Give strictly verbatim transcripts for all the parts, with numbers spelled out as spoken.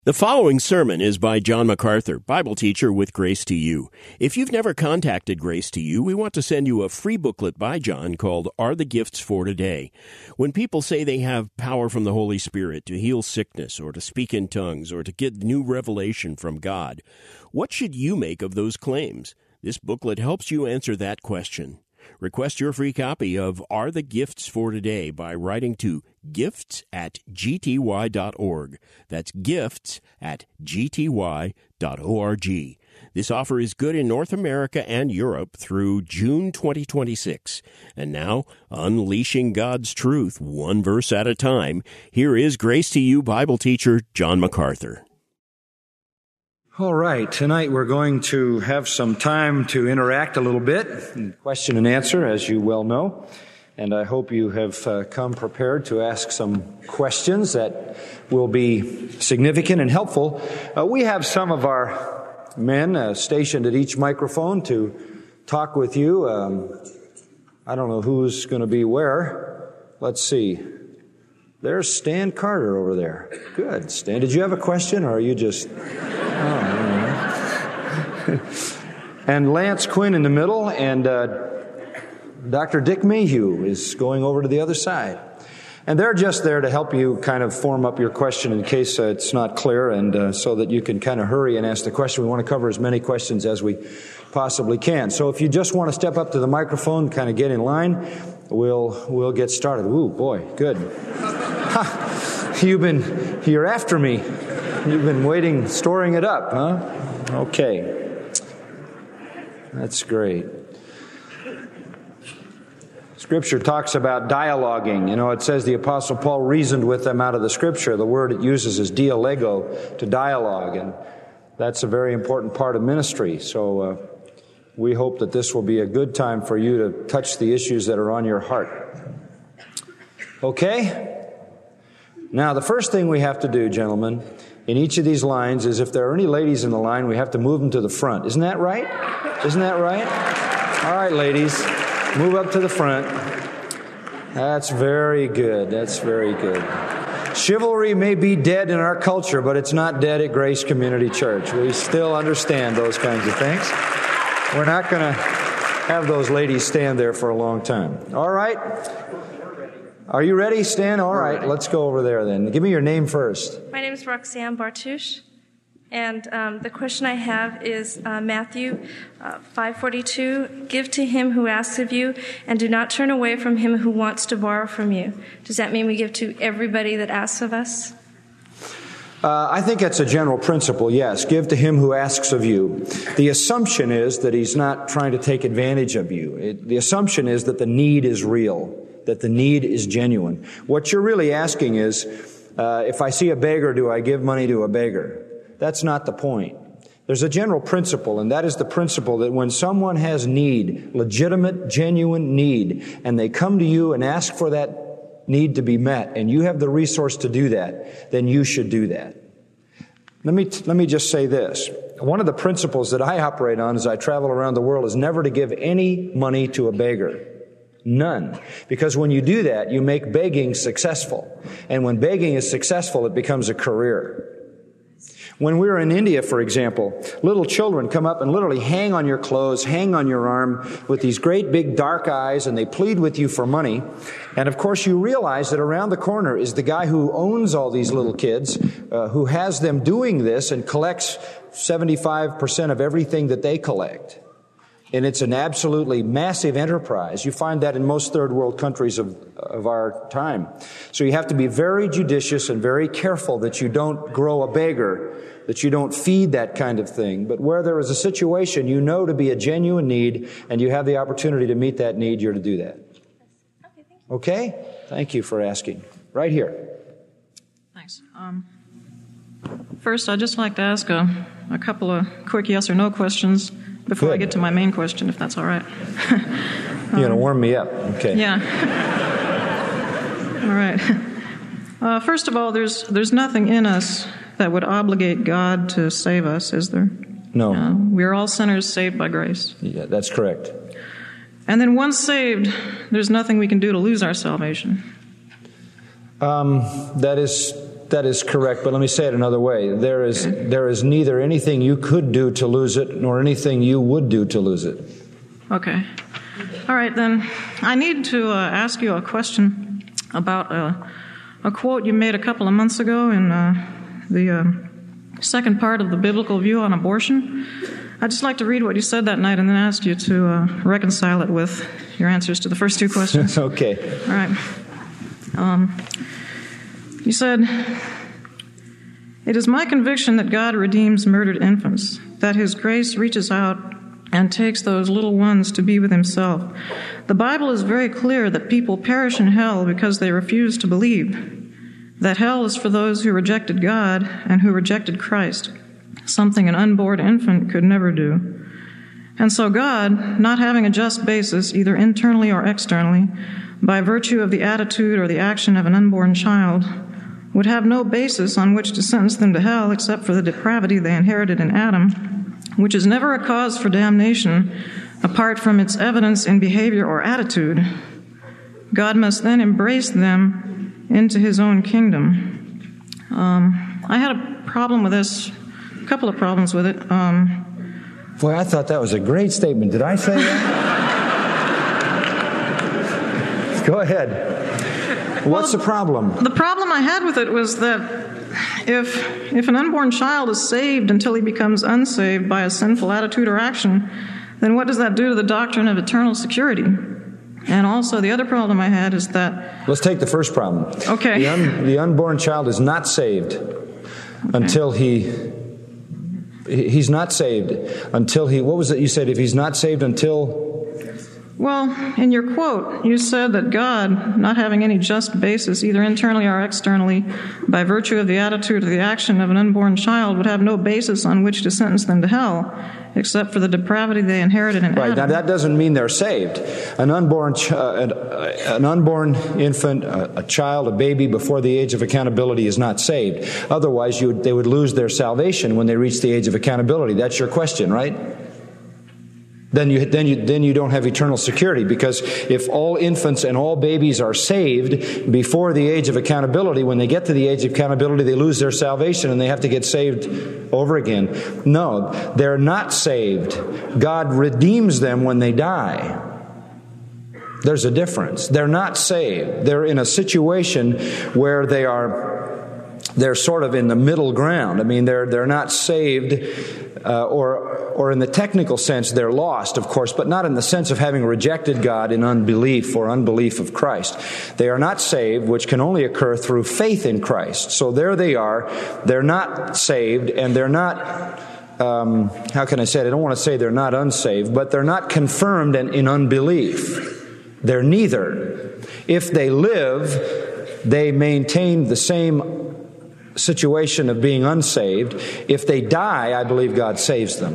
The following sermon is by John MacArthur, Bible teacher with Grace to You. If you've never contacted Grace to You, we want to send you a free booklet by John called Are the Gifts for Today? When people say they have power from the Holy Spirit to heal sickness or to speak in tongues or to get new revelation from God, what should you make of those claims? This booklet helps you answer that question. Request your free copy of Are the Gifts for Today by writing to gifts at g t y dot org. That's gifts at g t y dot org. This offer is good in North America and Europe through June twenty twenty-six. And now, unleashing God's truth one verse at a time, here is Grace to You Bible teacher John MacArthur. All right, tonight we're going to have some time to interact a little bit, question and answer, as you well know. And I hope you have uh, come prepared to ask some questions that will be significant and helpful. Uh, we have some of our men uh, stationed at each microphone to talk with you. Um, I don't know who's going to be where. Let's see. There's Stan Carter over there. Good, Stan. Did you have a question, or are you just... Oh, and Lance Quinn in the middle, and uh, Doctor Dick Mayhew is going over to the other side. And they're just there to help you kind of form up your question in case uh, it's not clear, and uh, so that you can kind of hurry and ask the question. We want to cover as many questions as we possibly can. So if you just want to step up to the microphone, kind of get in line, we'll we'll get started. Ooh, boy, good. Ha, you've been, you're after me. You've been waiting, storing it up, huh? Okay. That's great. Scripture talks about dialoguing. You know, it says the Apostle Paul reasoned with them out of the Scripture. The word it uses is dialego, to dialogue, and that's a very important part of ministry. So uh, we hope that this will be a good time for you to touch the issues that are on your heart. Okay? Now, the first thing we have to do, gentlemen, in each of these lines is if there are any ladies in the line, we have to move them to the front. Isn't that right? Isn't that right? All right, ladies, move up to the front. That's very good. That's very good. Chivalry may be dead in our culture, but it's not dead at Grace Community Church. We still understand those kinds of things. We're not going to have those ladies stand there for a long time. All right? Are you ready, Stan? All right, let's go over there then. Give me your name first. My name is Roxanne Bartush, and um, the question I have is uh, Matthew uh, five forty-two, give to him who asks of you, and do not turn away from him who wants to borrow from you. Does that mean we give to everybody that asks of us? Uh, I think that's a general principle, yes. Give to him who asks of you. The assumption is that he's not trying to take advantage of you. It, the assumption is that the need is real, that the need is genuine. What you're really asking is, uh, if I see a beggar, do I give money to a beggar? That's not the point. There's a general principle, and that is the principle that when someone has need, legitimate, genuine need, and they come to you and ask for that need to be met, and you have the resource to do that, then you should do that. Let me, let me just say this. One of the principles that I operate on as I travel around the world is never to give any money to a beggar. None. Because when you do that, you make begging successful. And when begging is successful, it becomes a career. When we were in India, for example, little children come up and literally hang on your clothes, hang on your arm with these great big dark eyes, and they plead with you for money. And of course, you realize that around the corner is the guy who owns all these little kids, uh, who has them doing this and collects seventy-five percent of everything that they collect. And it's an absolutely massive enterprise. You find that in most third world countries of, of our time. So you have to be very judicious and very careful that you don't grow a beggar, that you don't feed that kind of thing. But where there is a situation you know to be a genuine need and you have the opportunity to meet that need, you're to do that. Okay? Thank you for asking. Right here. Thanks. Um, first, I'd just like to ask a, a couple of quick yes or no questions before Good. I get to my main question, if that's all right. You're going to warm me up. Okay. Yeah. All right. Uh, first of all, there's there's nothing in us that would obligate God to save us, is there? No. Uh, we're all sinners saved by grace. Yeah, that's correct. And then once saved, there's nothing we can do to lose our salvation. Um, that is That is correct, but let me say it another way. There is there is neither anything you could do to lose it, nor anything you would do to lose it. Okay. All right, then. I need to uh, ask you a question about uh, a quote you made a couple of months ago in uh, the uh, second part of the biblical view on abortion. I'd just like to read what you said that night and then ask you to uh, reconcile it with your answers to the first two questions. Okay. All right. Um, you said, "It is my conviction that God redeems murdered infants, that His grace reaches out and takes those little ones to be with Himself. The Bible is very clear that people perish in hell because they refuse to believe, that hell is for those who rejected God and who rejected Christ, something an unborn infant could never do. And so God, not having a just basis, either internally or externally, by virtue of the attitude or the action of an unborn child, would have no basis on which to sentence them to hell except for the depravity they inherited in Adam, which is never a cause for damnation apart from its evidence in behavior or attitude. God must then embrace them into His own kingdom." Um, I had a problem with this, a couple of problems with it. Um, Boy, I thought that was a great statement. Did I say that? Go ahead. What's well, the problem? The problem I had with it was that if if an unborn child is saved until he becomes unsaved by a sinful attitude or action, then what does that do to the doctrine of eternal security? And also the other problem I had is that... Let's take the first problem. Okay. The, un, the unborn child is not saved okay. until he... He's not saved until he... What was it you said? If he's not saved until... Well, in your quote, you said that God, not having any just basis, either internally or externally, by virtue of the attitude or the action of an unborn child, would have no basis on which to sentence them to hell, except for the depravity they inherited in Right. Adam. Now, that doesn't mean they're saved. An unborn, ch- uh, an, uh, an unborn infant, uh, a child, a baby before the age of accountability is not saved. Otherwise, you would, they would lose their salvation when they reach the age of accountability. That's your question, right? Then you, then you, then you don't have eternal security, because if all infants and all babies are saved before the age of accountability, when they get to the age of accountability, they lose their salvation and they have to get saved over again. No, they're not saved. God redeems them when they die. There's a difference. They're not saved. They're in a situation where they are, they're sort of in the middle ground. I mean, they're, they're not saved, uh, or, or in the technical sense, they're lost, of course, but not in the sense of having rejected God in unbelief or unbelief of Christ. They are not saved, which can only occur through faith in Christ. So there they are. They're not saved, and they're not, um, how can I say it? I don't want to say they're not unsaved, but they're not confirmed in, in unbelief. They're neither. If they live, they maintain the same situation of being unsaved. If they die, I believe God saves them.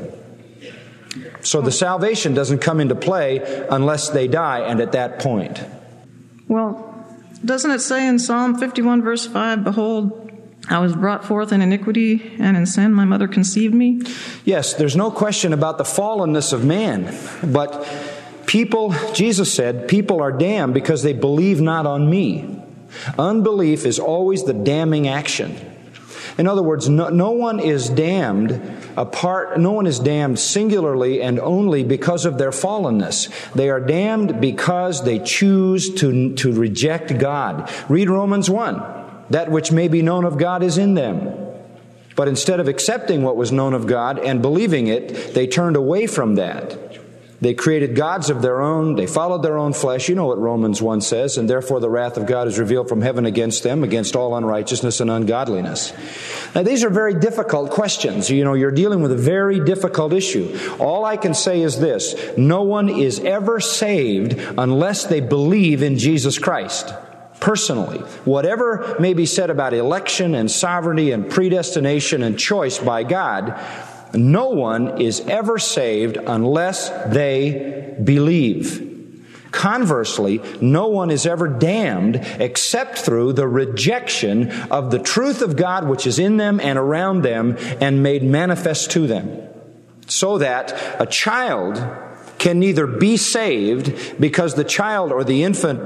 So the salvation doesn't come into play unless they die, and at that point. Well, doesn't it say in Psalm fifty-one, verse five, "Behold, I was brought forth in iniquity, and in sin my mother conceived me"? Yes, there's no question about the fallenness of man. But people, Jesus said, people are damned because they believe not on me. Unbelief is always the damning action. In other words, no, no one is damned apart, no one is damned singularly and only because of their fallenness. They are damned because they choose to, to reject God. Read Romans one. That which may be known of God is in them. But instead of accepting what was known of God and believing it, they turned away from that. They created gods of their own. They followed their own flesh. You know what Romans one says. "And therefore the wrath of God is revealed from heaven against them, against all unrighteousness and ungodliness." Now, these are very difficult questions. You know, you're dealing with a very difficult issue. All I can say is this: no one is ever saved unless they believe in Jesus Christ. Personally, whatever may be said about election and sovereignty and predestination and choice by God, no one is ever saved unless they believe. Conversely, no one is ever damned except through the rejection of the truth of God which is in them and around them and made manifest to them. So that a child can neither be saved because the child or the infant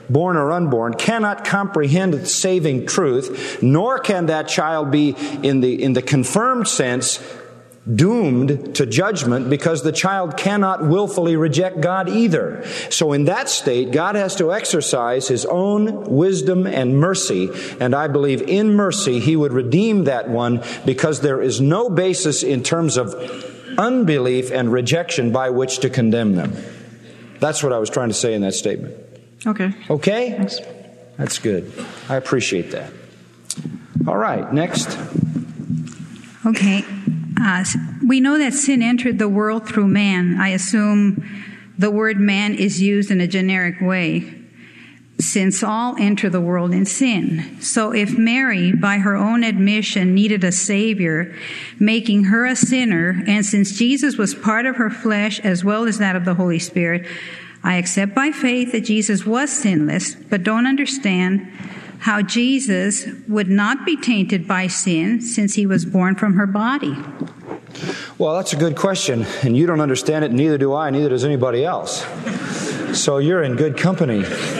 born or unborn, cannot comprehend saving truth, nor can that child be, in the, in the confirmed sense, doomed to judgment, because the child cannot willfully reject God either. So in that state, God has to exercise His own wisdom and mercy, and I believe in mercy He would redeem that one, because there is no basis in terms of unbelief and rejection by which to condemn them. That's what I was trying to say in that statement. Okay. Okay? Thanks. That's good. I appreciate that. All right, next. Okay. Uh, we know that sin entered the world through man. I assume the word man is used in a generic way, since all enter the world in sin. So if Mary, by her own admission, needed a Savior, making her a sinner, and since Jesus was part of her flesh as well as that of the Holy Spirit, I accept by faith that Jesus was sinless, but don't understand how Jesus would not be tainted by sin since He was born from her body. Well, that's a good question, and you don't understand it, neither do I, neither does anybody else. So you're in good company.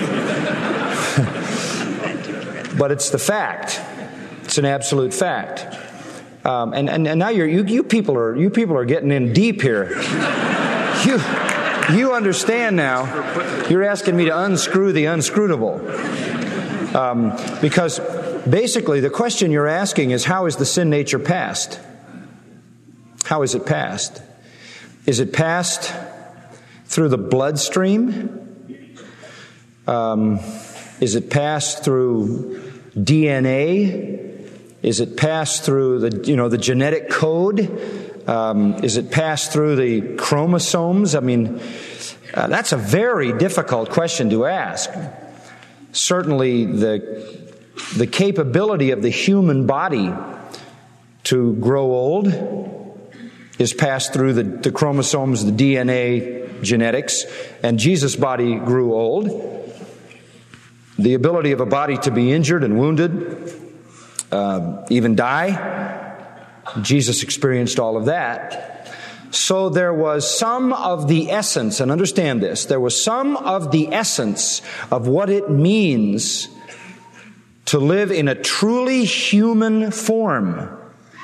But it's the fact. It's an absolute fact. Um, and, and and now you're, you you people are you people are getting in deep here. You you understand now. You're asking me to unscrew the unscrutable. Um, because basically the question you're asking is, how is the sin nature passed? How is it passed? Is it passed through the bloodstream? Um, is it passed through D N A? Is it passed through the, you know, the genetic code? Um, is it passed through the chromosomes? I mean, uh, that's a very difficult question to ask. Certainly the the capability of the human body to grow old is passed through the, the chromosomes, the D N A genetics, and Jesus' body grew old. The ability of a body to be injured and wounded, uh, even die, Jesus experienced all of that. So there was some of the essence, and understand this, there was some of the essence of what it means to live in a truly human form.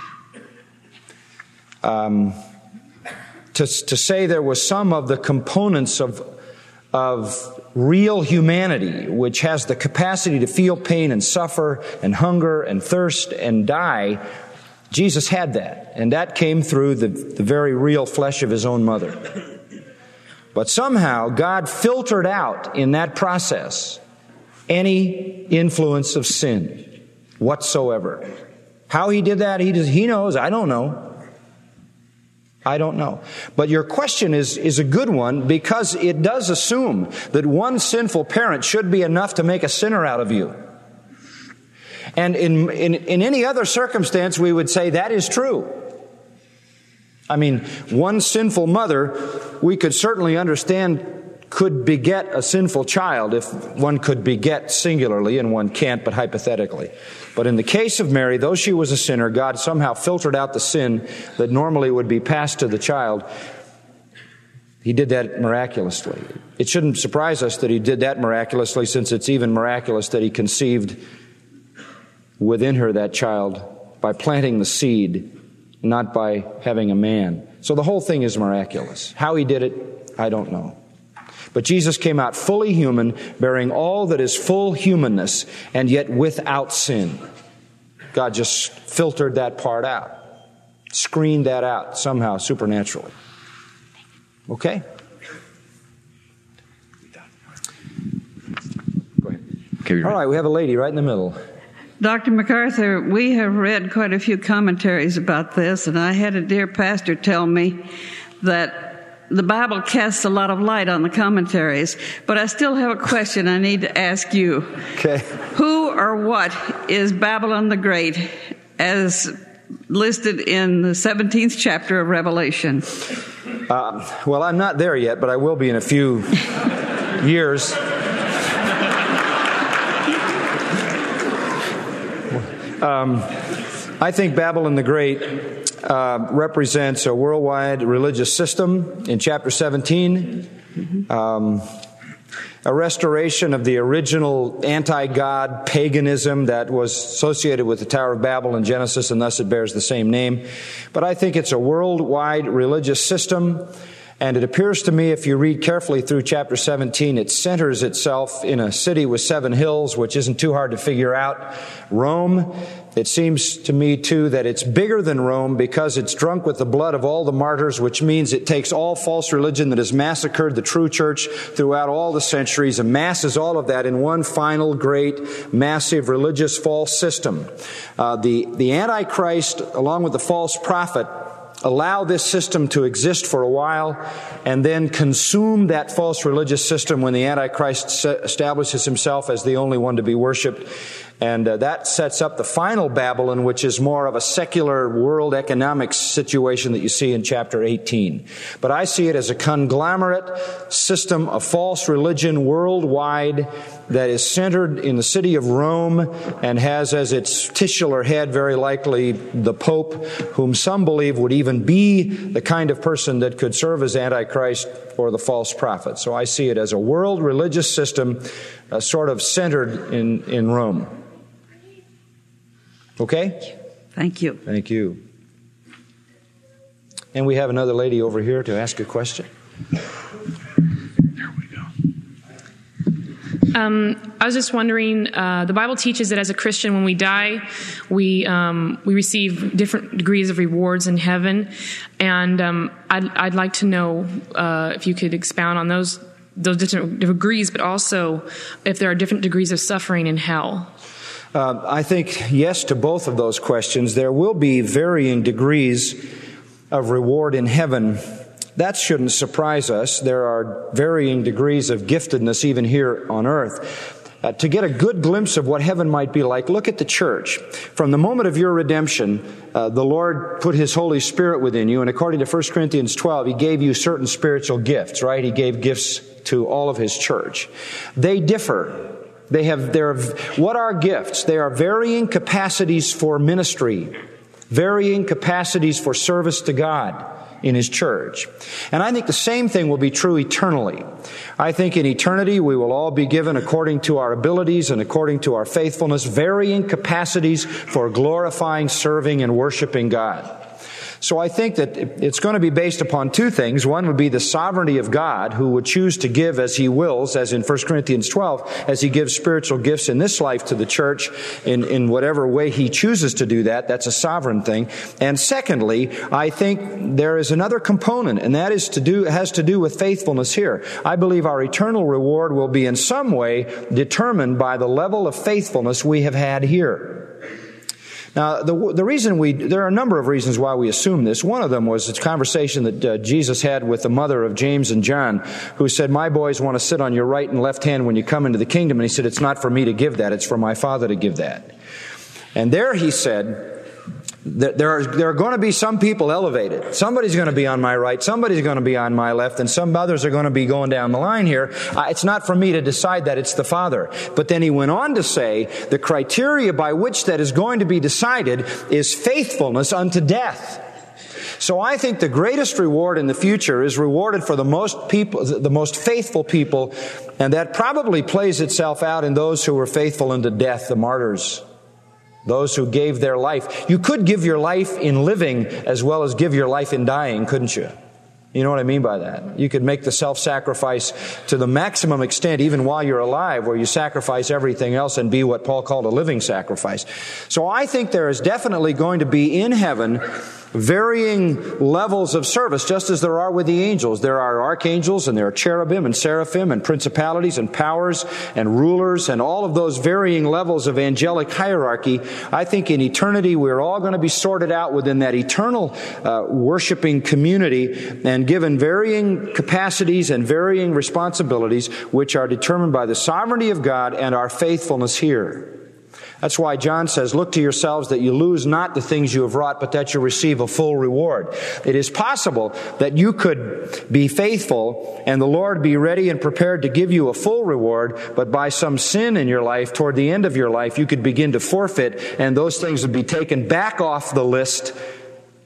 Um, to, to say there was some of the components of, of real humanity, which has the capacity to feel pain and suffer and hunger and thirst and die, Jesus had that, and that came through the, the very real flesh of His own mother. But somehow God filtered out in that process any influence of sin whatsoever. How He did that, He does, He knows. I don't know. I don't know. But your question is, is a good one, because it does assume that one sinful parent should be enough to make a sinner out of you. And in, in, in any other circumstance, we would say that is true. I mean, one sinful mother, we could certainly understand, could beget a sinful child if one could beget singularly, and one can't, but hypothetically. But in the case of Mary, though she was a sinner, God somehow filtered out the sin that normally would be passed to the child. He did that miraculously. It shouldn't surprise us that He did that miraculously, since it's even miraculous that He conceived within her that child by planting the seed, not by having a man. So the whole thing is miraculous. How He did it, I don't know. But Jesus came out fully human, bearing all that is full humanness, and yet without sin. God just filtered that part out, screened that out somehow supernaturally. Okay? Go ahead. Okay, all right, we have a lady right in the middle. Doctor MacArthur, we have read quite a few commentaries about this, and I had a dear pastor tell me that the Bible casts a lot of light on the commentaries, but I still have a question I need to ask you. Okay. Who or what is Babylon the Great, as listed in the seventeenth chapter of Revelation? Uh, well, I'm not there yet, but I will be in a few years. Um, I think Babylon the Great uh, represents a worldwide religious system in chapter seventeen. Um, a restoration of the original anti-God paganism that was associated with the Tower of Babel in Genesis, and thus it bears the same name. But I think it's a worldwide religious system, and it appears to me, if you read carefully through chapter seventeen, it centers itself in a city with seven hills, which isn't too hard to figure out, Rome. It seems to me, too, that it's bigger than Rome because it's drunk with the blood of all the martyrs, which means it takes all false religion that has massacred the true church throughout all the centuries, amasses all of that in one final, great, massive religious false system. Uh, the, the Antichrist, along with the false prophet, allow this system to exist for a while and then consume that false religious system when the Antichrist establishes himself as the only one to be worshipped. And uh, that sets up the final Babylon, which is more of a secular world economics situation that you see in chapter eighteen. But I see it as a conglomerate system of false religion worldwide that is centered in the city of Rome and has as its titular head very likely the Pope, whom some believe would even be the kind of person that could serve as Antichrist or the false prophet. So I see it as a world religious system uh, sort of centered in, in Rome. Okay? Thank you. Thank you. And we have another lady over here to ask a question. There we go. Um, I was just wondering, uh, the Bible teaches that as a Christian, when we die, we um, we receive different degrees of rewards in heaven. And um, I'd, I'd like to know uh, if you could expound on those those different degrees, but also if there are different degrees of suffering in hell. Uh, I think yes to both of those questions. There will be varying degrees of reward in heaven. That shouldn't surprise us. There are varying degrees of giftedness even here on earth. Uh, to get a good glimpse of what heaven might be like, look at the church. From the moment of your redemption, uh, the Lord put His Holy Spirit within you, and according to First Corinthians twelve, He gave you certain spiritual gifts, right? He gave gifts to all of His church. They differ. They have their, what are gifts? They are varying capacities for ministry, varying capacities for service to God in His church. And I think the same thing will be true eternally. I think in eternity we will all be given, according to our abilities and according to our faithfulness, varying capacities for glorifying, serving, and worshiping God. So I think that it's going to be based upon two things. One would be the sovereignty of God, who would choose to give as He wills, as in First Corinthians twelve, as He gives spiritual gifts in this life to the church in, in whatever way He chooses to do that. That's a sovereign thing. And secondly, I think there is another component, and that is to do has to do with faithfulness here. I believe our eternal reward will be in some way determined by the level of faithfulness we have had here. Now, the, the reason we, there are a number of reasons why we assume this. One of them was a conversation that uh, Jesus had with the mother of James and John, who said, "My boys want to sit on your right and left hand when you come into the kingdom." And He said, "It's not for me to give that, it's for my Father to give that." And there He said, that there are, there are going to be some people elevated. Somebody's going to be on my right, somebody's going to be on my left, and some others are going to be going down the line here. Uh, it's not for me to decide that, it's the Father. But then He went on to say, the criteria by which that is going to be decided is faithfulness unto death. So I think the greatest reward in the future is rewarded for the most people, the most faithful people, and that probably plays itself out in those who were faithful unto death, the martyrs. Those who gave their life. You could give your life in living as well as give your life in dying, couldn't you? You know what I mean by that? You could make the self-sacrifice to the maximum extent even while you're alive, where you sacrifice everything else and be what Paul called a living sacrifice. So I think there is definitely going to be in heaven varying levels of service, just as there are with the angels. There are archangels, and there are cherubim and seraphim and principalities and powers and rulers and all of those varying levels of angelic hierarchy. I think in eternity we're all going to be sorted out within that eternal uh, worshiping community and given varying capacities and varying responsibilities, which are determined by the sovereignty of God and our faithfulness here. That's why John says, "Look to yourselves that you lose not the things you have wrought, but that you receive a full reward." It is possible that you could be faithful and the Lord be ready and prepared to give you a full reward, but by some sin in your life, toward the end of your life, you could begin to forfeit, and those things would be taken back off the list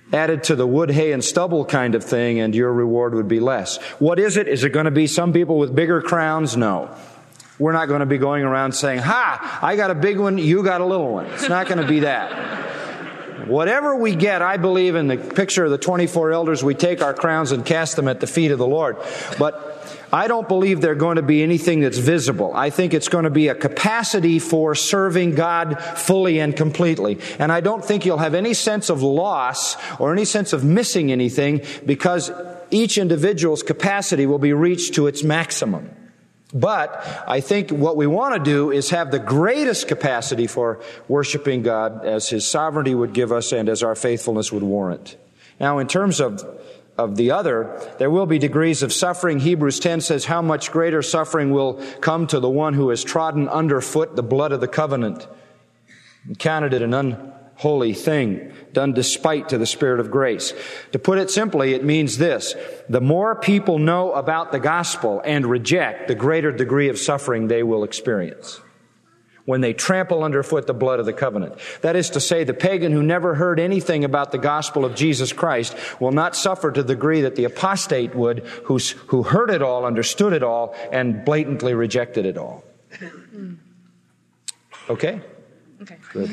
added to the wood, hay, and stubble kind of thing, and your reward would be less. What is it? Is it going to be some people with bigger crowns? No. We're not going to be going around saying, ha, I got a big one, you got a little one. It's not going to be that. Whatever we get, I believe in the picture of the twenty-four elders, we take our crowns and cast them at the feet of the Lord. But I don't believe they're going to be anything that's visible. I think it's going to be a capacity for serving God fully and completely. And I don't think you'll have any sense of loss or any sense of missing anything, because each individual's capacity will be reached to its maximum. But I think what we want to do is have the greatest capacity for worshiping God as His sovereignty would give us and as our faithfulness would warrant. Now, in terms of of the other, there will be degrees of suffering. Hebrews ten says how much greater suffering will come to the one who has trodden underfoot the blood of the covenant and counted it an unholy thing, done despite to the Spirit of grace. To put it simply, it means this: the more people know about the gospel and reject, the greater degree of suffering they will experience when they trample underfoot the blood of the covenant. That is to say, the pagan who never heard anything about the gospel of Jesus Christ will not suffer to the degree that the apostate would, who's, who heard it all, understood it all, and blatantly rejected it all. Okay? Okay. Good.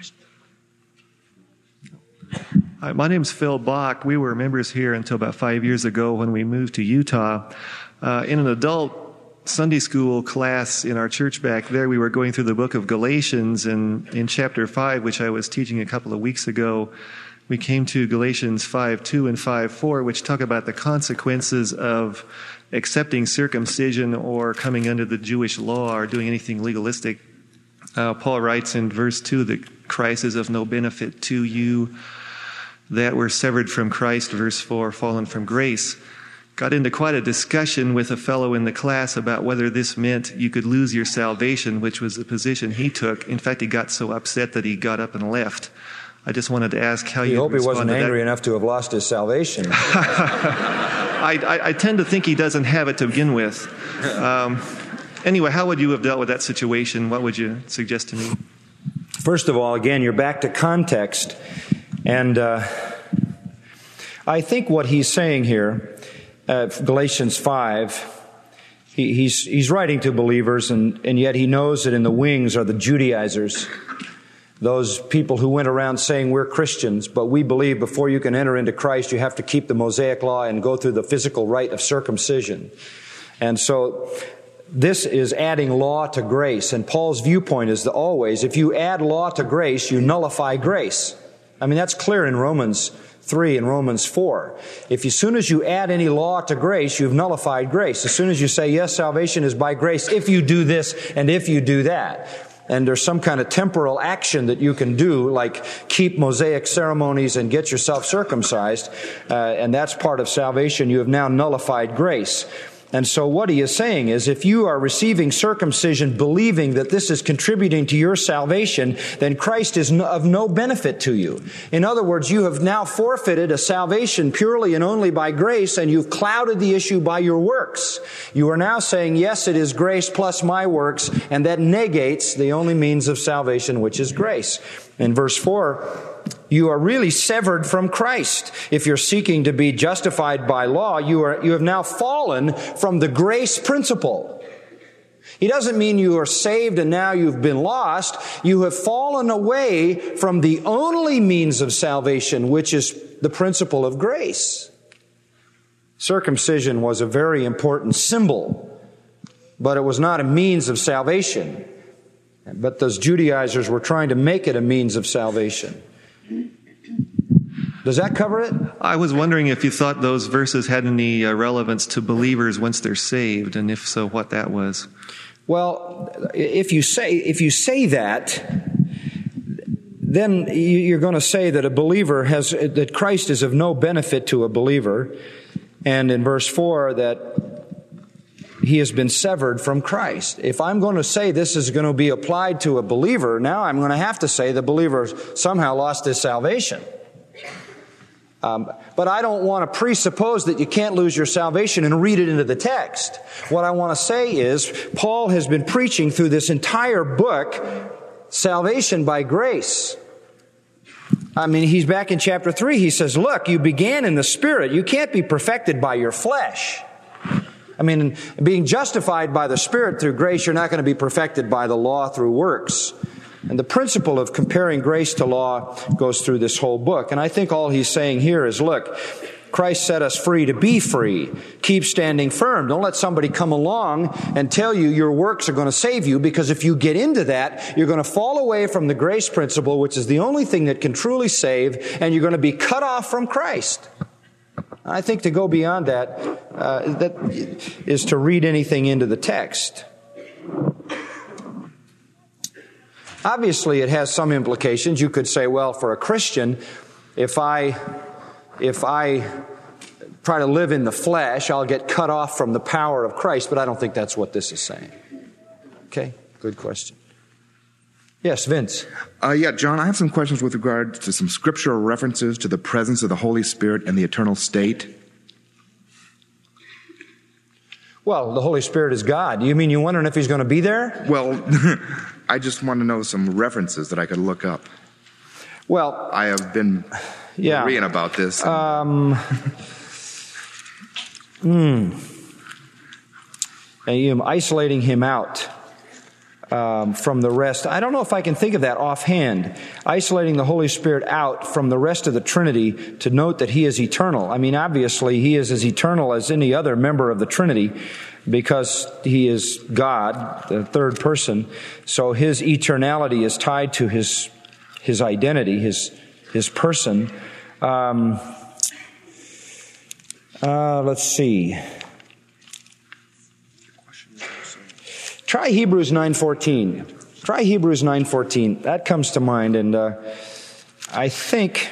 Hi, my name's Phil Bach. We were members here until about five years ago when we moved to Utah. Uh, in an adult Sunday school class in our church back there, we were going through the book of Galatians, and in chapter five, which I was teaching a couple of weeks ago, we came to Galatians five two and five four, which talk about the consequences of accepting circumcision or coming under the Jewish law or doing anything legalistic. Uh, Paul writes in verse two that Christ is of no benefit to you, that we're severed from Christ, verse four, fallen from grace. Got into quite a discussion with a fellow in the class about whether this meant you could lose your salvation, which was the position he took. In fact, he got so upset that he got up and left. I just wanted to ask how you hope he wasn't angry that. enough to have lost his salvation. I, I, I tend to think he doesn't have it to begin with. Um, anyway, how would you have dealt with that situation? What would you suggest to me? First of all, again, you're back to context. And uh, I think what he's saying here, Uh, Galatians five, he, he's he's writing to believers, and, and yet he knows that in the wings are the Judaizers, those people who went around saying we're Christians, but we believe before you can enter into Christ you have to keep the Mosaic law and go through the physical rite of circumcision. And so this is adding law to grace, and Paul's viewpoint is that always, if you add law to grace, you nullify grace. I mean, that's clear in Romans three and Romans four. If as soon as you add any law to grace, you've nullified grace. As soon as you say, yes, salvation is by grace if you do this and if you do that. And there's some kind of temporal action that you can do, like keep Mosaic ceremonies and get yourself circumcised, uh, and that's part of salvation. You have now nullified grace. And so what he is saying is, if you are receiving circumcision believing that this is contributing to your salvation, then Christ is of no benefit to you. In other words, you have now forfeited a salvation purely and only by grace, and you've clouded the issue by your works. You are now saying, yes, it is grace plus my works, and that negates the only means of salvation, which is grace. In verse four, you are really severed from Christ. If you're seeking to be justified by law, you are, you have now fallen from the grace principle. He doesn't mean you are saved and now you've been lost. You have fallen away from the only means of salvation, which is the principle of grace. Circumcision was a very important symbol, but it was not a means of salvation. But those Judaizers were trying to make it a means of salvation. Does that cover it? I was wondering if you thought those verses had any uh, relevance to believers once they're saved, and if so, what that was. Well, if you say if you say that, then you're going to say that a believer has that Christ is of no benefit to a believer, and in verse four that he has been severed from Christ. If I'm going to say this is going to be applied to a believer, now I'm going to have to say the believer somehow lost his salvation. Um, but I don't want to presuppose that you can't lose your salvation and read it into the text. What I want to say is, Paul has been preaching through this entire book, salvation by grace. I mean, he's back in chapter three. He says, look, you began in the Spirit. You can't be perfected by your flesh. I mean, being justified by the Spirit through grace, you're not going to be perfected by the law through works. And the principle of comparing grace to law goes through this whole book. And I think all he's saying here is, look, Christ set us free to be free. Keep standing firm. Don't let somebody come along and tell you your works are going to save you, because if you get into that, you're going to fall away from the grace principle, which is the only thing that can truly save, and you're going to be cut off from Christ. I think to go beyond that, uh, that is to read anything into the text. Obviously, it has some implications. You could say, well, for a Christian, if I, if I try to live in the flesh, I'll get cut off from the power of Christ, but I don't think that's what this is saying. Okay, good question. Yes, Vince. Uh, yeah, John, I have some questions with regard to some scriptural references to the presence of the Holy Spirit and the eternal state. Well, the Holy Spirit is God. You mean you're wondering if He's going to be there? Well, I just want to know some references that I could look up. Well, I have been yeah. reading about this. Um, hmm. And you're isolating Him out um, from the rest. I don't know if I can think of that offhand. Isolating the Holy Spirit out from the rest of the Trinity to note that He is eternal. I mean, obviously, He is as eternal as any other member of the Trinity, because He is God, the third person. So His eternality is tied to His His identity, His His person. Um, uh, let's see. Try Hebrews nine fourteen. Try Hebrews nine fourteen. That comes to mind, and uh, I think.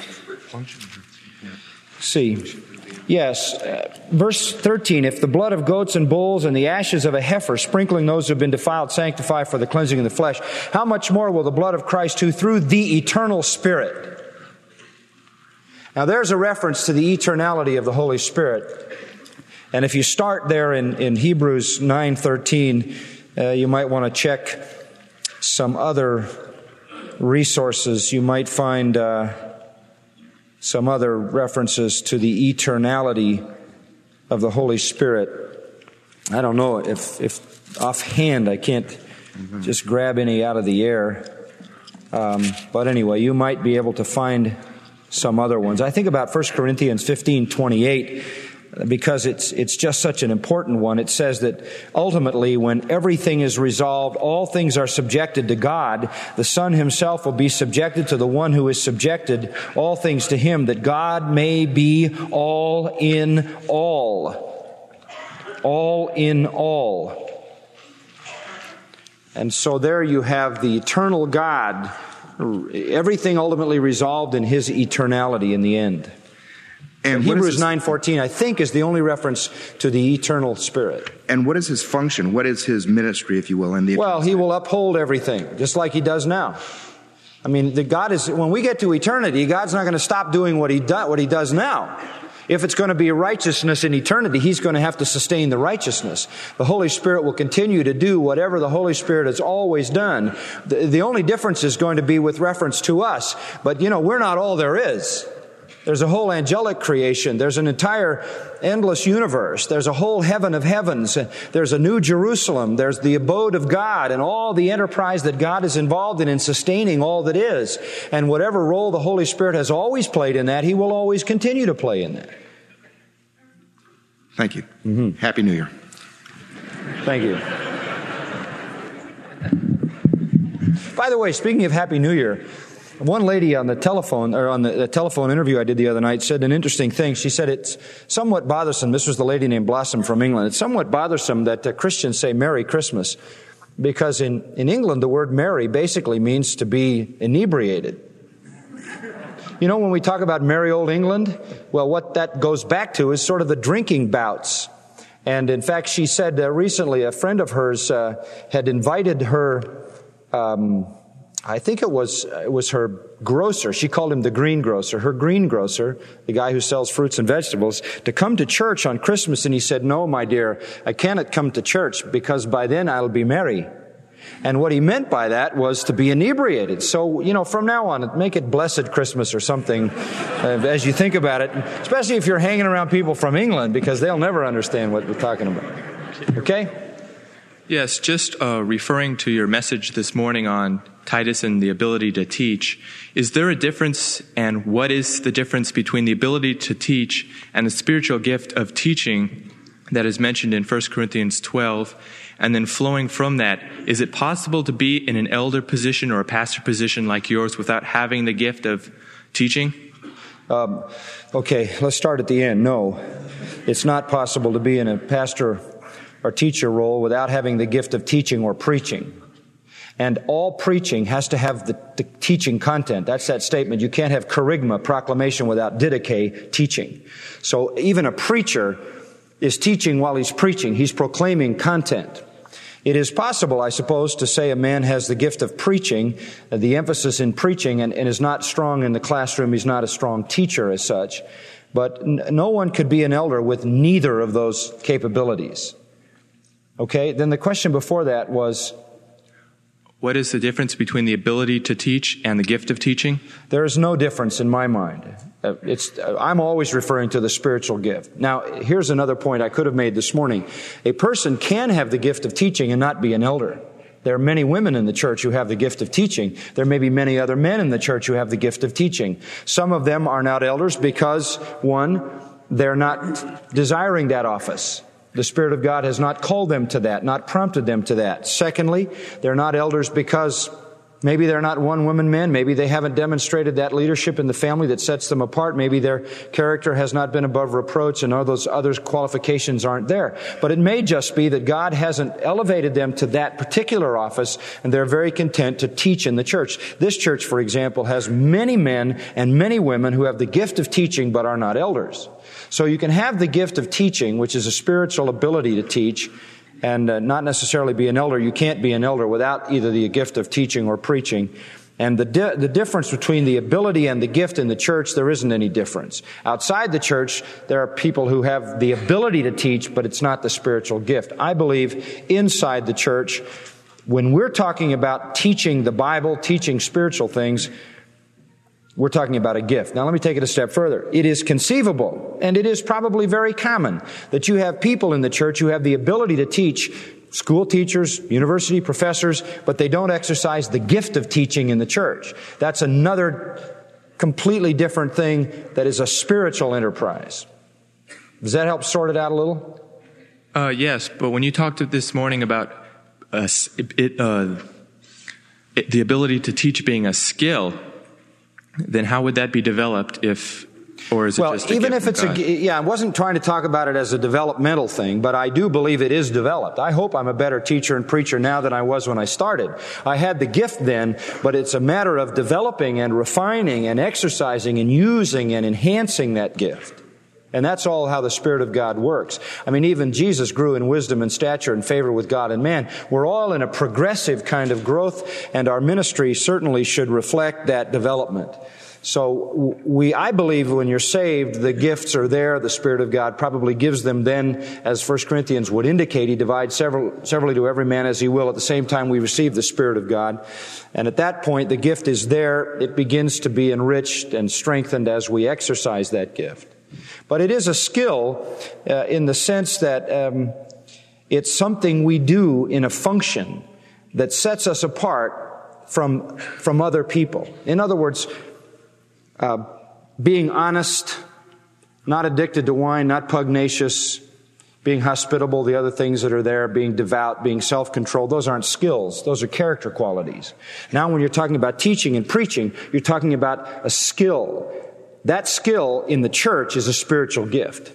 See. Yes, uh, verse thirteen, if the blood of goats and bulls and the ashes of a heifer, sprinkling those who have been defiled, sanctify for the cleansing of the flesh, how much more will the blood of Christ, who through the eternal Spirit. Now there's a reference to the eternality of the Holy Spirit. And if you start there in, in Hebrews nine thirteen, uh, you might want to check some other resources. You might find uh, some other references to the eternality of the Holy Spirit. I don't know if, if offhand I can't mm-hmm. just grab any out of the air. Um, but anyway, you might be able to find some other ones. I think about First Corinthians fifteen twenty-eight, because it's it's just such an important one. It says that ultimately, when everything is resolved, all things are subjected to God. The Son Himself will be subjected to the one who is subjected all things to Him, that God may be all in all. All in all. And so there you have the eternal God, everything ultimately resolved in His eternality in the end. And Hebrews nine fourteen, I think, is the only reference to the eternal Spirit. And what is His function? What is His ministry, if you will? In the well, He will uphold everything, just like He does now. I mean, the God is when we get to eternity, God's not going to stop doing what He does what He does now. If it's going to be righteousness in eternity, He's going to have to sustain the righteousness. The Holy Spirit will continue to do whatever the Holy Spirit has always done. The, the only difference is going to be with reference to us. But, you know, we're not all there is. There's a whole angelic creation. There's an entire endless universe. There's a whole heaven of heavens. There's a new Jerusalem. There's the abode of God and all the enterprise that God is involved in in sustaining all that is. And whatever role the Holy Spirit has always played in that, He will always continue to play in that. Thank you. Mm-hmm. Happy New Year. Thank you. By the way, speaking of Happy New Year, one lady on the telephone, or on the, the telephone interview I did the other night, said an interesting thing. She said it's somewhat bothersome. This was the lady named Blossom from England. It's somewhat bothersome that uh, Christians say Merry Christmas, because in, in England the word merry basically means to be inebriated. You know, when we talk about merry old England, well, what that goes back to is sort of the drinking bouts. And in fact, she said uh, recently a friend of hers uh, had invited her. Um, I think it was it was her grocer. She called him the greengrocer. Her greengrocer, the guy who sells fruits and vegetables, to come to church on Christmas. And he said, "No, my dear, I cannot come to church because by then I'll be merry." And what he meant by that was to be inebriated. So, you know, from now on, make it Blessed Christmas or something uh, as you think about it, especially if you're hanging around people from England, because they'll never understand what we're talking about. Okay? Yes, just uh, referring to your message this morning on Titus and the ability to teach, is there a difference, and what is the difference between the ability to teach and the spiritual gift of teaching that is mentioned in First Corinthians twelve? And then flowing from that, is it possible to be in an elder position or a pastor position like yours without having the gift of teaching? Um, okay, let's start at the end. No, it's not possible to be in a pastor or teacher role without having the gift of teaching or preaching. And all preaching has to have the, the teaching content. That's that statement. You can't have kerygma, proclamation, without didache, teaching. So even a preacher is teaching while he's preaching. He's proclaiming content. It is possible, I suppose, to say a man has the gift of preaching, uh, the emphasis in preaching, and, and is not strong in the classroom. He's not a strong teacher as such. But n- no one could be an elder with neither of those capabilities. Okay, then the question before that was, what is the difference between the ability to teach and the gift of teaching? There is no difference in my mind. Uh, it's, uh, I'm always referring to the spiritual gift. Now, here's another point I could have made this morning. A person can have the gift of teaching and not be an elder. There are many women in the church who have the gift of teaching. There may be many other men in the church who have the gift of teaching. Some of them are not elders because, one, they're not desiring that office. The Spirit of God has not called them to that, not prompted them to that. Secondly, they're not elders because maybe they're not one-woman men. Maybe they haven't demonstrated that leadership in the family that sets them apart. Maybe their character has not been above reproach and all those other qualifications aren't there. But it may just be that God hasn't elevated them to that particular office and they're very content to teach in the church. This church, for example, has many men and many women who have the gift of teaching but are not elders. So you can have the gift of teaching, which is a spiritual ability to teach, and uh, not necessarily be an elder. You can't be an elder without either the gift of teaching or preaching. And the di- the difference between the ability and the gift in the church, there isn't any difference. Outside the church, there are people who have the ability to teach, but it's not the spiritual gift. I believe inside the church, when we're talking about teaching the Bible, teaching spiritual things, we're talking about a gift. Now let me take it a step further. It is conceivable, and it is probably very common, that you have people in the church who have the ability to teach, school teachers, university professors, but they don't exercise the gift of teaching in the church. That's another completely different thing that is a spiritual enterprise. Does that help sort it out a little? Uh, yes, but when you talked this morning about uh, it, uh, it, the ability to teach being a skill, then how would that be developed if, or is it well, just a even gift if it's from a, God? yeah, I wasn't trying to talk about it as a developmental thing, but I do believe it is developed. I hope I'm a better teacher and preacher now than I was when I started. I had the gift then, but it's a matter of developing and refining and exercising and using and enhancing that gift. And that's all how the Spirit of God works. I mean, even Jesus grew in wisdom and stature and favor with God and man. We're all in a progressive kind of growth, and our ministry certainly should reflect that development. So we, I believe when you're saved, the gifts are there. The Spirit of God probably gives them then, as First Corinthians would indicate. He divides several, severally to every man as he will. At the same time, we receive the Spirit of God. And at that point, the gift is there. It begins to be enriched and strengthened as we exercise that gift. But it is a skill uh, in the sense that um, it's something we do in a function that sets us apart from, from other people. In other words, uh, being honest, not addicted to wine, not pugnacious, being hospitable, the other things that are there, being devout, being self-controlled, those aren't skills. Those are character qualities. Now when you're talking about teaching and preaching, you're talking about a skill. That skill in the church is a spiritual gift.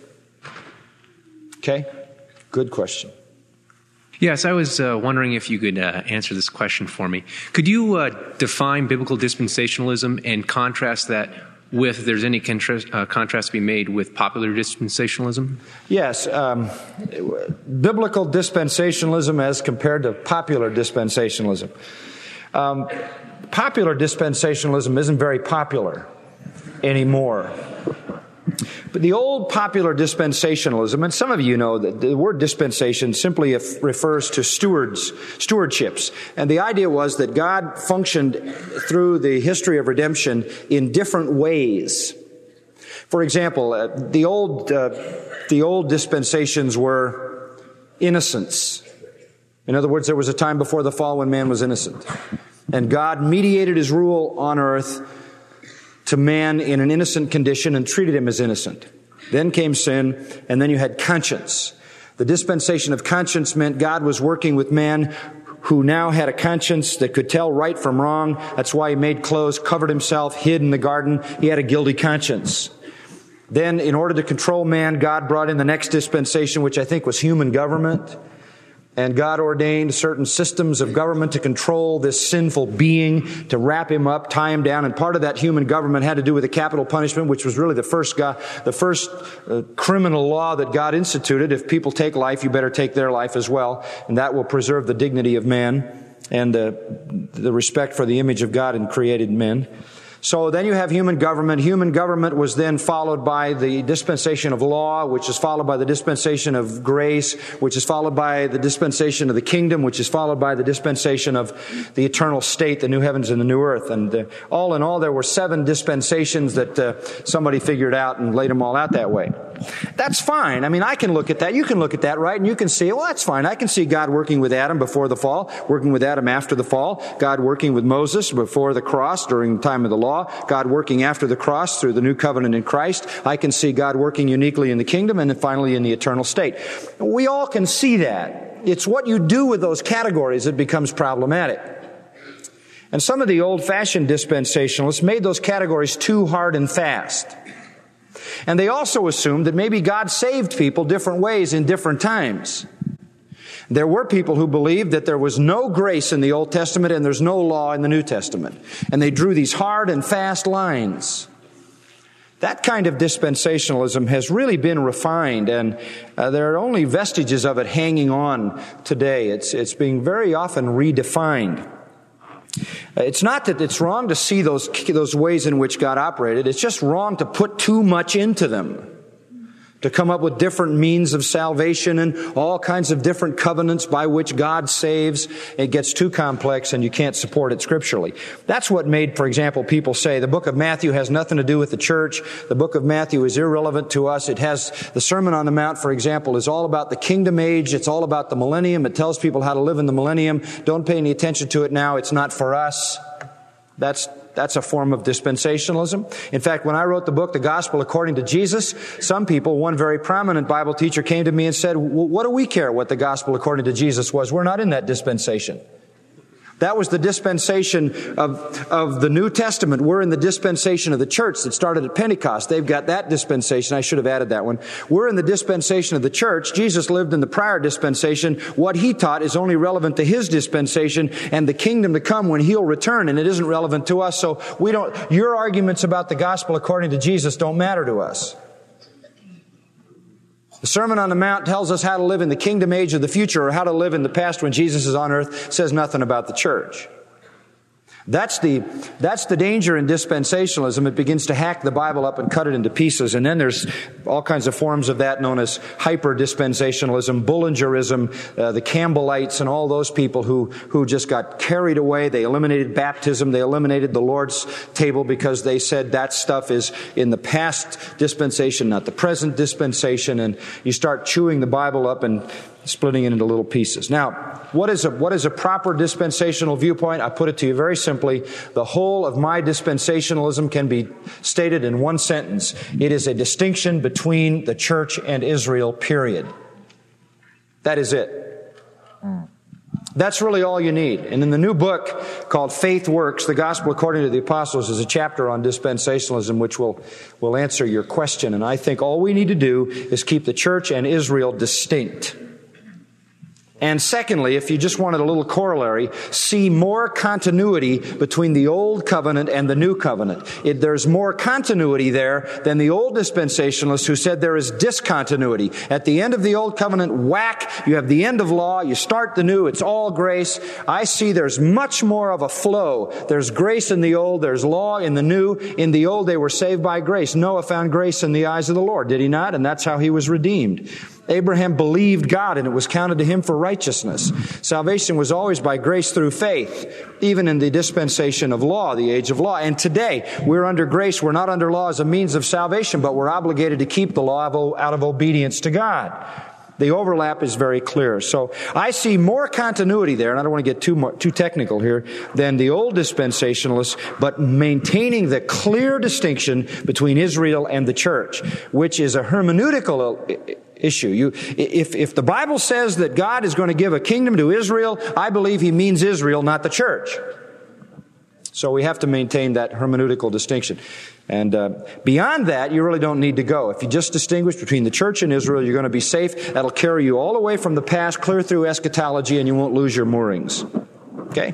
Okay? Good question. Yes, I was uh, wondering if you could uh, answer this question for me. Could you uh, define biblical dispensationalism and contrast that with, if there's any contrast, uh, contrast to be made with popular dispensationalism? Yes. Um, biblical dispensationalism as compared to popular dispensationalism. Um, popular dispensationalism isn't very popular anymore. But the old popular dispensationalism, and some of you know that the word dispensation simply refers to stewards, stewardships. And the idea was that God functioned through the history of redemption in different ways. For example, uh, the old uh, the old dispensations were innocence. In other words, there was a time before the fall when man was innocent. And God mediated his rule on earth to man in an innocent condition and treated him as innocent. Then came sin, and then you had conscience. The dispensation of conscience meant God was working with man who now had a conscience that could tell right from wrong. That's why he made clothes, covered himself, hid in the garden. He had a guilty conscience. Then, in order to control man, God brought in the next dispensation, which I think was human government. And God ordained certain systems of government to control this sinful being, to wrap him up, tie him down. And part of that human government had to do with the capital punishment, which was really the first God, the first uh, criminal law that God instituted. If people take life, you better take their life as well. And that will preserve the dignity of man and uh, the respect for the image of God in created men. So then you have human government. Human government was then followed by the dispensation of law, which is followed by the dispensation of grace, which is followed by the dispensation of the kingdom, which is followed by the dispensation of the eternal state, the new heavens and the new earth. And uh, all in all, there were seven dispensations that uh, somebody figured out and laid them all out that way. That's fine. I mean, I can look at that. You can look at that, right? And you can see, well, that's fine. I can see God working with Adam before the fall, working with Adam after the fall, God working with Moses before the cross during the time of the law, God working after the cross through the new covenant in Christ. I can see God working uniquely in the kingdom and then finally in the eternal state. We all can see that. It's what you do with those categories that becomes problematic. And some of the old-fashioned dispensationalists made those categories too hard and fast. And they also assumed that maybe God saved people different ways in different times. There were people who believed that there was no grace in the Old Testament and there's no law in the New Testament. And they drew these hard and fast lines. That kind of dispensationalism has really been refined, and uh, there are only vestiges of it hanging on today. It's, it's being very often redefined. It's not that it's wrong to see those, those ways in which God operated. It's just wrong to put too much into them. To come up with different means of salvation and all kinds of different covenants by which God saves. It gets too complex and you can't support it scripturally. That's what made, for example, people say the book of Matthew has nothing to do with the church. The book of Matthew is irrelevant to us. It has, the Sermon on the Mount, for example, is all about the kingdom age. It's all about the millennium. It tells people how to live in the millennium. Don't pay any attention to it now. It's not for us. That's That's a form of dispensationalism. In fact, when I wrote the book, The Gospel According to Jesus, some people, one very prominent Bible teacher came to me and said, well, what do we care what the Gospel According to Jesus was? We're not in that dispensation. That was the dispensation of, of the New Testament. We're in the dispensation of the church that started at Pentecost. They've got that dispensation. I should have added that one. We're in the dispensation of the church. Jesus lived in the prior dispensation. What he taught is only relevant to his dispensation and the kingdom to come when he'll return, and it isn't relevant to us. So we don't, your arguments about the gospel according to Jesus don't matter to us. The Sermon on the Mount tells us how to live in the kingdom age of the future, or how to live in the past when Jesus is on earth. It says nothing about the church. That's the, that's the danger in dispensationalism. It begins to hack the Bible up and cut it into pieces. And then there's all kinds of forms of that known as hyper-dispensationalism, Bullingerism, uh, the Campbellites, and all those people who, who just got carried away. They eliminated baptism. They eliminated the Lord's table because they said that stuff is in the past dispensation, not the present dispensation. And you start chewing the Bible up and splitting it into little pieces. Now, what is a, what is a proper dispensational viewpoint? I put it to you very simply. The whole of my dispensationalism can be stated in one sentence. It is a distinction between the church and Israel, period. That is it. That's really all you need. And in the new book called Faith Works, The Gospel According to the Apostles, is a chapter on dispensationalism which will, will answer your question. And I think all we need to do is keep the church and Israel distinct. And secondly, if you just wanted a little corollary, see more continuity between the Old Covenant and the New Covenant. It, there's more continuity there than the old dispensationalists who said there is discontinuity. At the end of the Old Covenant, whack, you have the end of law, you start the new, it's all grace. I see there's much more of a flow. There's grace in the old, there's law in the new. In the old, they were saved by grace. Noah found grace in the eyes of the Lord, did he not? And that's how he was redeemed. Abraham believed God, and it was counted to him for righteousness. Salvation was always by grace through faith, even in the dispensation of law, the age of law. And today, we're under grace. We're not under law as a means of salvation, but we're obligated to keep the law out of obedience to God. The overlap is very clear. So I see more continuity there, and I don't want to get too more, too technical here, than the old dispensationalists, but maintaining the clear distinction between Israel and the church, which is a hermeneutical issue. You, if, if the Bible says that God is going to give a kingdom to Israel, I believe He means Israel, not the church. So we have to maintain that hermeneutical distinction. And uh, beyond that, you really don't need to go. If you just distinguish between the church and Israel, you're going to be safe. That'll carry you all the way from the past, clear through eschatology, and you won't lose your moorings. Okay?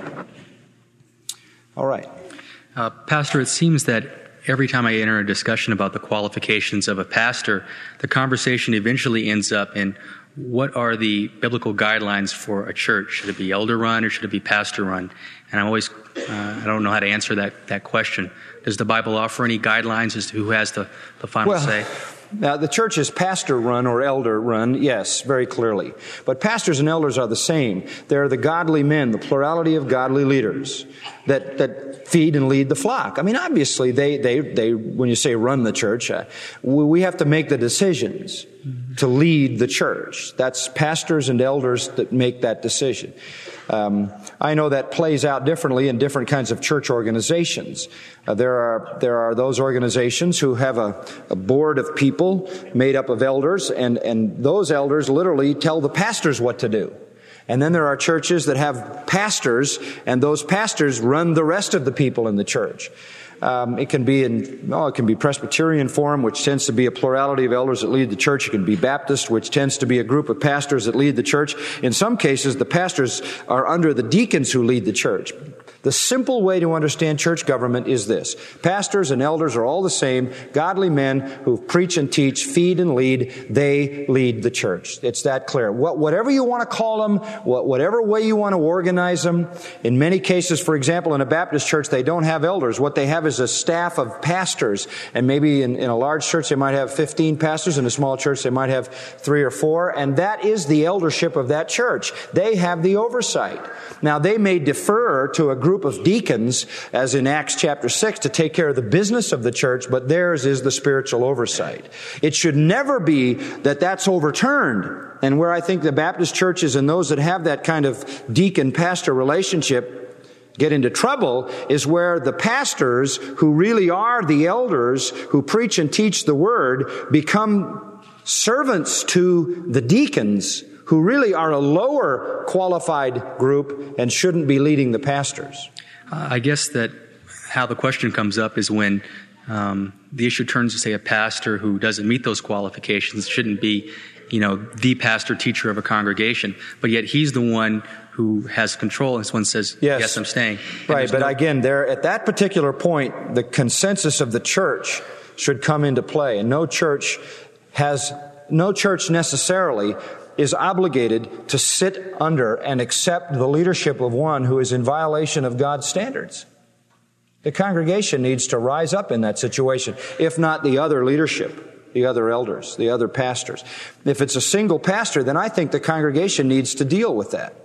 All right. Uh, Pastor, it seems that every time I enter a discussion about the qualifications of a pastor, the conversation eventually ends up in what are the biblical guidelines for a church? Should it be elder-run or should it be pastor-run? And I'm always, uh, I don't know how to answer that, that question. Does the Bible offer any guidelines as to who has the, the final well, say? Now, the church is pastor-run or elder-run, yes, very clearly. But pastors and elders are the same. They're the godly men, the plurality of godly leaders that, that feed and lead the flock. I mean, obviously, they, they, they, when you say run the church, uh, we have to make the decisions to lead the church. That's pastors and elders that make that decision. Um, I know that plays out differently in different kinds of church organizations. Uh, there are there are those organizations who have a, a board of people made up of elders, and, and those elders literally tell the pastors what to do. And then there are churches that have pastors, and those pastors run the rest of the people in the church. Um, it can be in, oh, it can be Presbyterian form, which tends to be a plurality of elders that lead the church. It can be Baptist, which tends to be a group of pastors that lead the church. In some cases, the pastors are under the deacons who lead the church. The simple way to understand church government is this. Pastors and elders are all the same, godly men who preach and teach, feed and lead. They lead the church. It's that clear. Whatever you want to call them, whatever way you want to organize them. In many cases, for example, in a Baptist church, they don't have elders. What they have is a staff of pastors. And maybe in, in a large church, they might have fifteen pastors. In a small church, they might have three or four. And that is the eldership of that church. They have the oversight. Now, they may defer to a group of deacons, as in Acts chapter six, to take care of the business of the church, but theirs is the spiritual oversight. It should never be that that's overturned. And where I think the Baptist churches and those that have that kind of deacon-pastor relationship get into trouble is where the pastors, who really are the elders who preach and teach the word, become servants to the deacons, who really are a lower qualified group and shouldn't be leading the pastors. Uh, I guess that how the question comes up is when um, the issue turns to, say, a pastor who doesn't meet those qualifications shouldn't be, you know, the pastor teacher of a congregation, but yet he's the one who has control, and this one says, yes, yes I'm staying. And right, but no- again, there at that particular point, the consensus of the church should come into play, and no church has, no church necessarily is obligated to sit under and accept the leadership of one who is in violation of God's standards. The congregation needs to rise up in that situation, if not the other leadership, the other elders, the other pastors. If it's a single pastor, then I think the congregation needs to deal with that.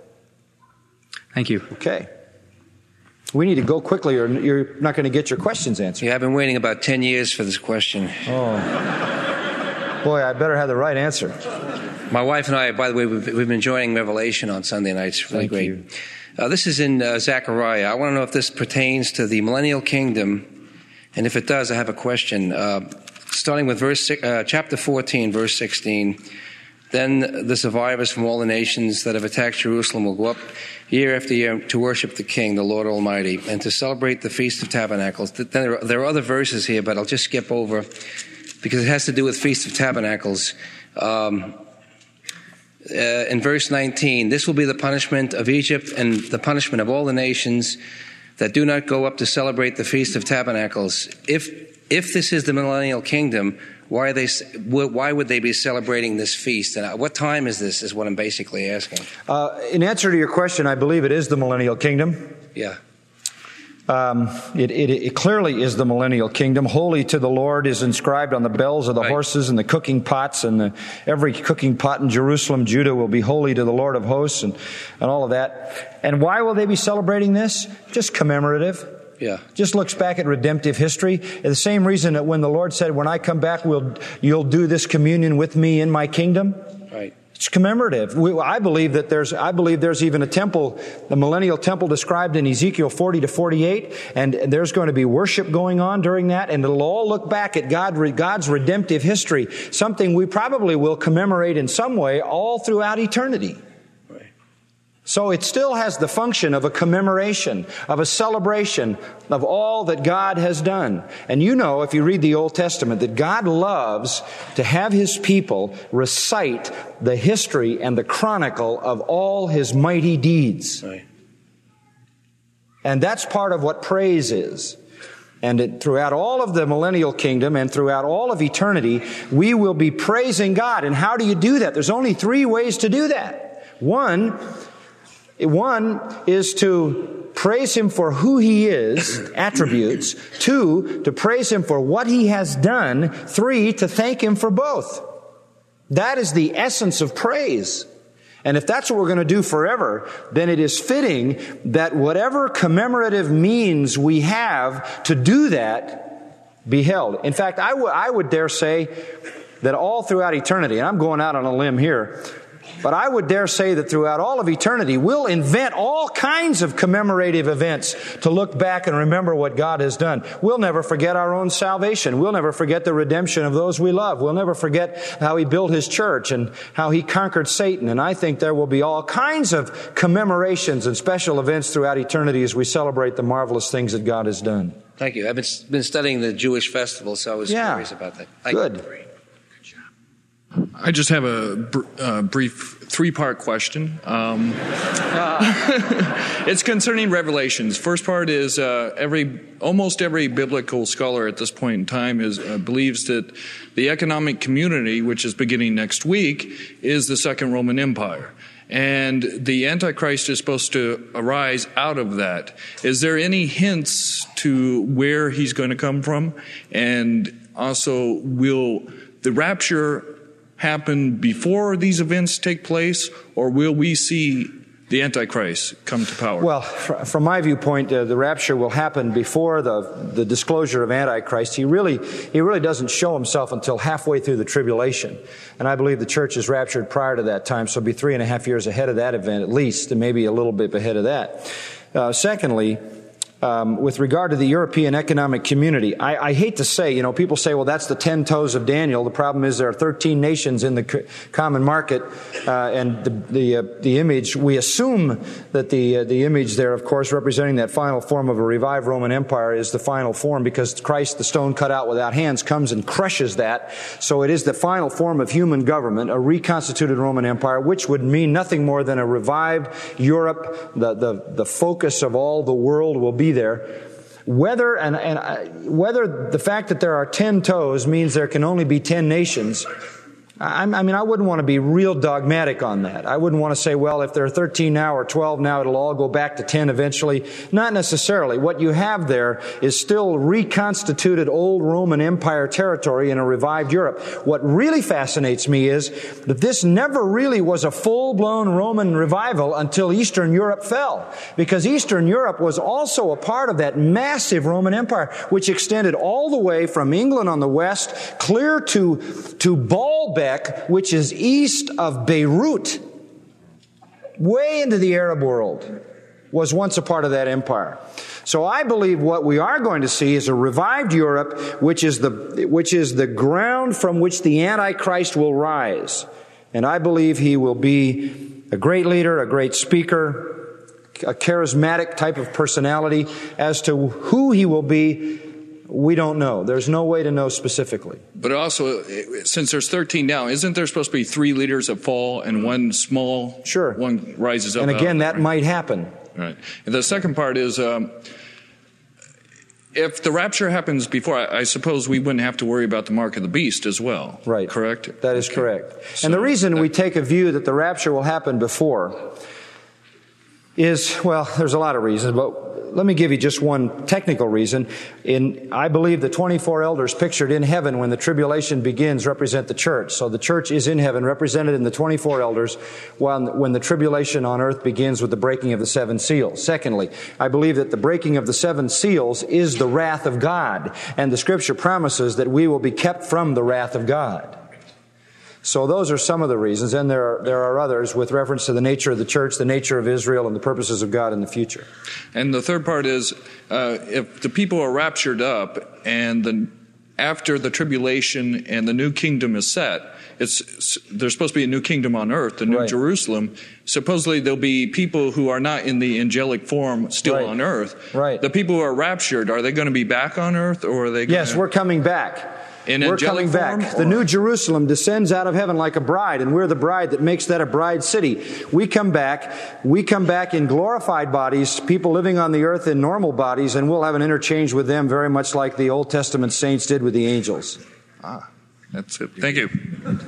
Thank you. Okay. We need to go quickly or you're not going to get your questions answered. Yeah, I've been waiting about ten years for this question. Oh. Boy, I better have the right answer. My wife and I, by the way, we've, we've been enjoying Revelation on Sunday nights. Really Thank great. Uh, this is in uh, Zechariah. I want to know if this pertains to the millennial kingdom, and if it does, I have a question. Uh, starting with verse uh, chapter fourteen, verse sixteen. Then the survivors from all the nations that have attacked Jerusalem will go up year after year to worship the King, the Lord Almighty, and to celebrate the Feast of Tabernacles. There are, there are other verses here, but I'll just skip over because it has to do with Feast of Tabernacles. Um, uh, in verse nineteen, this will be the punishment of Egypt and the punishment of all the nations that do not go up to celebrate the Feast of Tabernacles. If if this is the millennial kingdom, why are they? Why would they be celebrating this feast? And what time is this? Is what I'm basically asking. Uh, in answer to your question, I believe it is the millennial kingdom. Yeah. Um, it, it, it clearly is the millennial kingdom. Holy to the Lord is inscribed on the bells of the right. horses and the cooking pots, and the, every cooking pot in Jerusalem, Judah, will be holy to the Lord of hosts, and, and all of that. And why will they be celebrating this? Just commemorative. Yeah. Just looks back at redemptive history. The same reason that when the Lord said, when I come back, we'll, you'll do this communion with me in my kingdom. Right. It's commemorative. We, I believe that there's, I believe there's even a temple, the millennial temple described in Ezekiel forty to forty-eight, and there's going to be worship going on during that, and it'll all look back at God, God's redemptive history, something we probably will commemorate in some way all throughout eternity. So it still has the function of a commemoration, of a celebration of all that God has done. And you know, if you read the Old Testament, that God loves to have His people recite the history and the chronicle of all His mighty deeds. Right. And that's part of what praise is. And it, throughout all of the millennial kingdom and throughout all of eternity, we will be praising God. And how do you do that? There's only three ways to do that. One, One is to praise Him for who He is, attributes. Two, to praise Him for what He has done. Three, to thank Him for both. That is the essence of praise. And if that's what we're going to do forever, then it is fitting that whatever commemorative means we have to do that be held. In fact, I, w- I would dare say that all throughout eternity, and I'm going out on a limb here, but I would dare say that throughout all of eternity, we'll invent all kinds of commemorative events to look back and remember what God has done. We'll never forget our own salvation. We'll never forget the redemption of those we love. We'll never forget how He built His church and how He conquered Satan. And I think there will be all kinds of commemorations and special events throughout eternity as we celebrate the marvelous things that God has done. Thank you. I've been, been studying the Jewish festival, so I was yeah. curious about that. Thank Good. You. I just have a br- uh, brief three-part question. Um, uh, it's concerning Revelations. First part is uh, every almost every biblical scholar at this point in time is uh, believes that the economic community, which is beginning next week, is the Second Roman Empire. And the Antichrist is supposed to arise out of that. Is there any hints to where he's going to come from? And also, will the rapture happen before these events take place, or will we see the Antichrist come to power? Well, fr- from my viewpoint, uh, the rapture will happen before the the disclosure of Antichrist. He really he really doesn't show himself until halfway through the tribulation, and I believe the church is raptured prior to that time, so it'll be three and a half years ahead of that event at least, and maybe a little bit ahead of that. Uh, secondly, Um, with regard to the European economic community, I, I hate to say, you know, people say, well, that's the ten toes of Daniel. The problem is there are thirteen nations in the co- common market, uh, and the the, uh, the image, we assume that the uh, the image there, of course, representing that final form of a revived Roman Empire is the final form, because Christ, the stone cut out without hands, comes and crushes that. So it is the final form of human government, a reconstituted Roman Empire, which would mean nothing more than a revived Europe. The the, the focus of all the world will be there. Whether and, and uh, whether the fact that there are ten toes means there can only be ten nations, I, I mean, I wouldn't want to be real dogmatic on that. I wouldn't want to say, well, if there are thirteen now or twelve now, it'll all go back to ten eventually. Not necessarily. What you have there is still reconstituted old Roman Empire territory in a revived Europe. What really fascinates me is that this never really was a full-blown Roman revival until Eastern Europe fell. Because Eastern Europe was also a part of that massive Roman Empire, which extended all the way from England on the west, clear to, to Baalbek, which is east of Beirut, way into the Arab world, was once a part of that empire. So I believe what we are going to see is a revived Europe, which is the which is the ground from which the Antichrist will rise. And I believe he will be a great leader, a great speaker, a charismatic type of personality. As to who he will be, We don't know. There's no way to know specifically. But also, since there's thirteen now, isn't there supposed to be three leaders that fall and one small sure. one rises up? And again, out? that might happen. Right. And the second part is, um, if the rapture happens before, I, I suppose we wouldn't have to worry about the mark of the beast as well. Right. Correct? That is correct. So and the reason that, we take a view that the rapture will happen before is, well, there's a lot of reasons, but let me give you just one technical reason. In, I believe the twenty-four elders pictured in heaven when the tribulation begins represent the church. So the church is in heaven, represented in the twenty-four elders, while when the tribulation on earth begins with the breaking of the seven seals. Secondly, I believe that the breaking of the seven seals is the wrath of God, and the Scripture promises that we will be kept from the wrath of God. So those are some of the reasons, and there are, there are others with reference to the nature of the church, the nature of Israel, and the purposes of God in the future. And the third part is, uh, if the people are raptured up, and the, after the tribulation and the new kingdom is set, it's there's supposed to be a new kingdom on earth, the new right. Jerusalem. Supposedly there'll be people who are not in the angelic form still right. on earth. Right. The people who are raptured, are they going to be back on earth, or are they going Yes, to... we're coming back. In we're coming form, back. Or? The new Jerusalem descends out of heaven like a bride, and we're the bride that makes that a bride city. We come back. We come back in glorified bodies, people living on the earth in normal bodies, and we'll have an interchange with them very much like the Old Testament saints did with the angels. Ah, that's it. Thank you.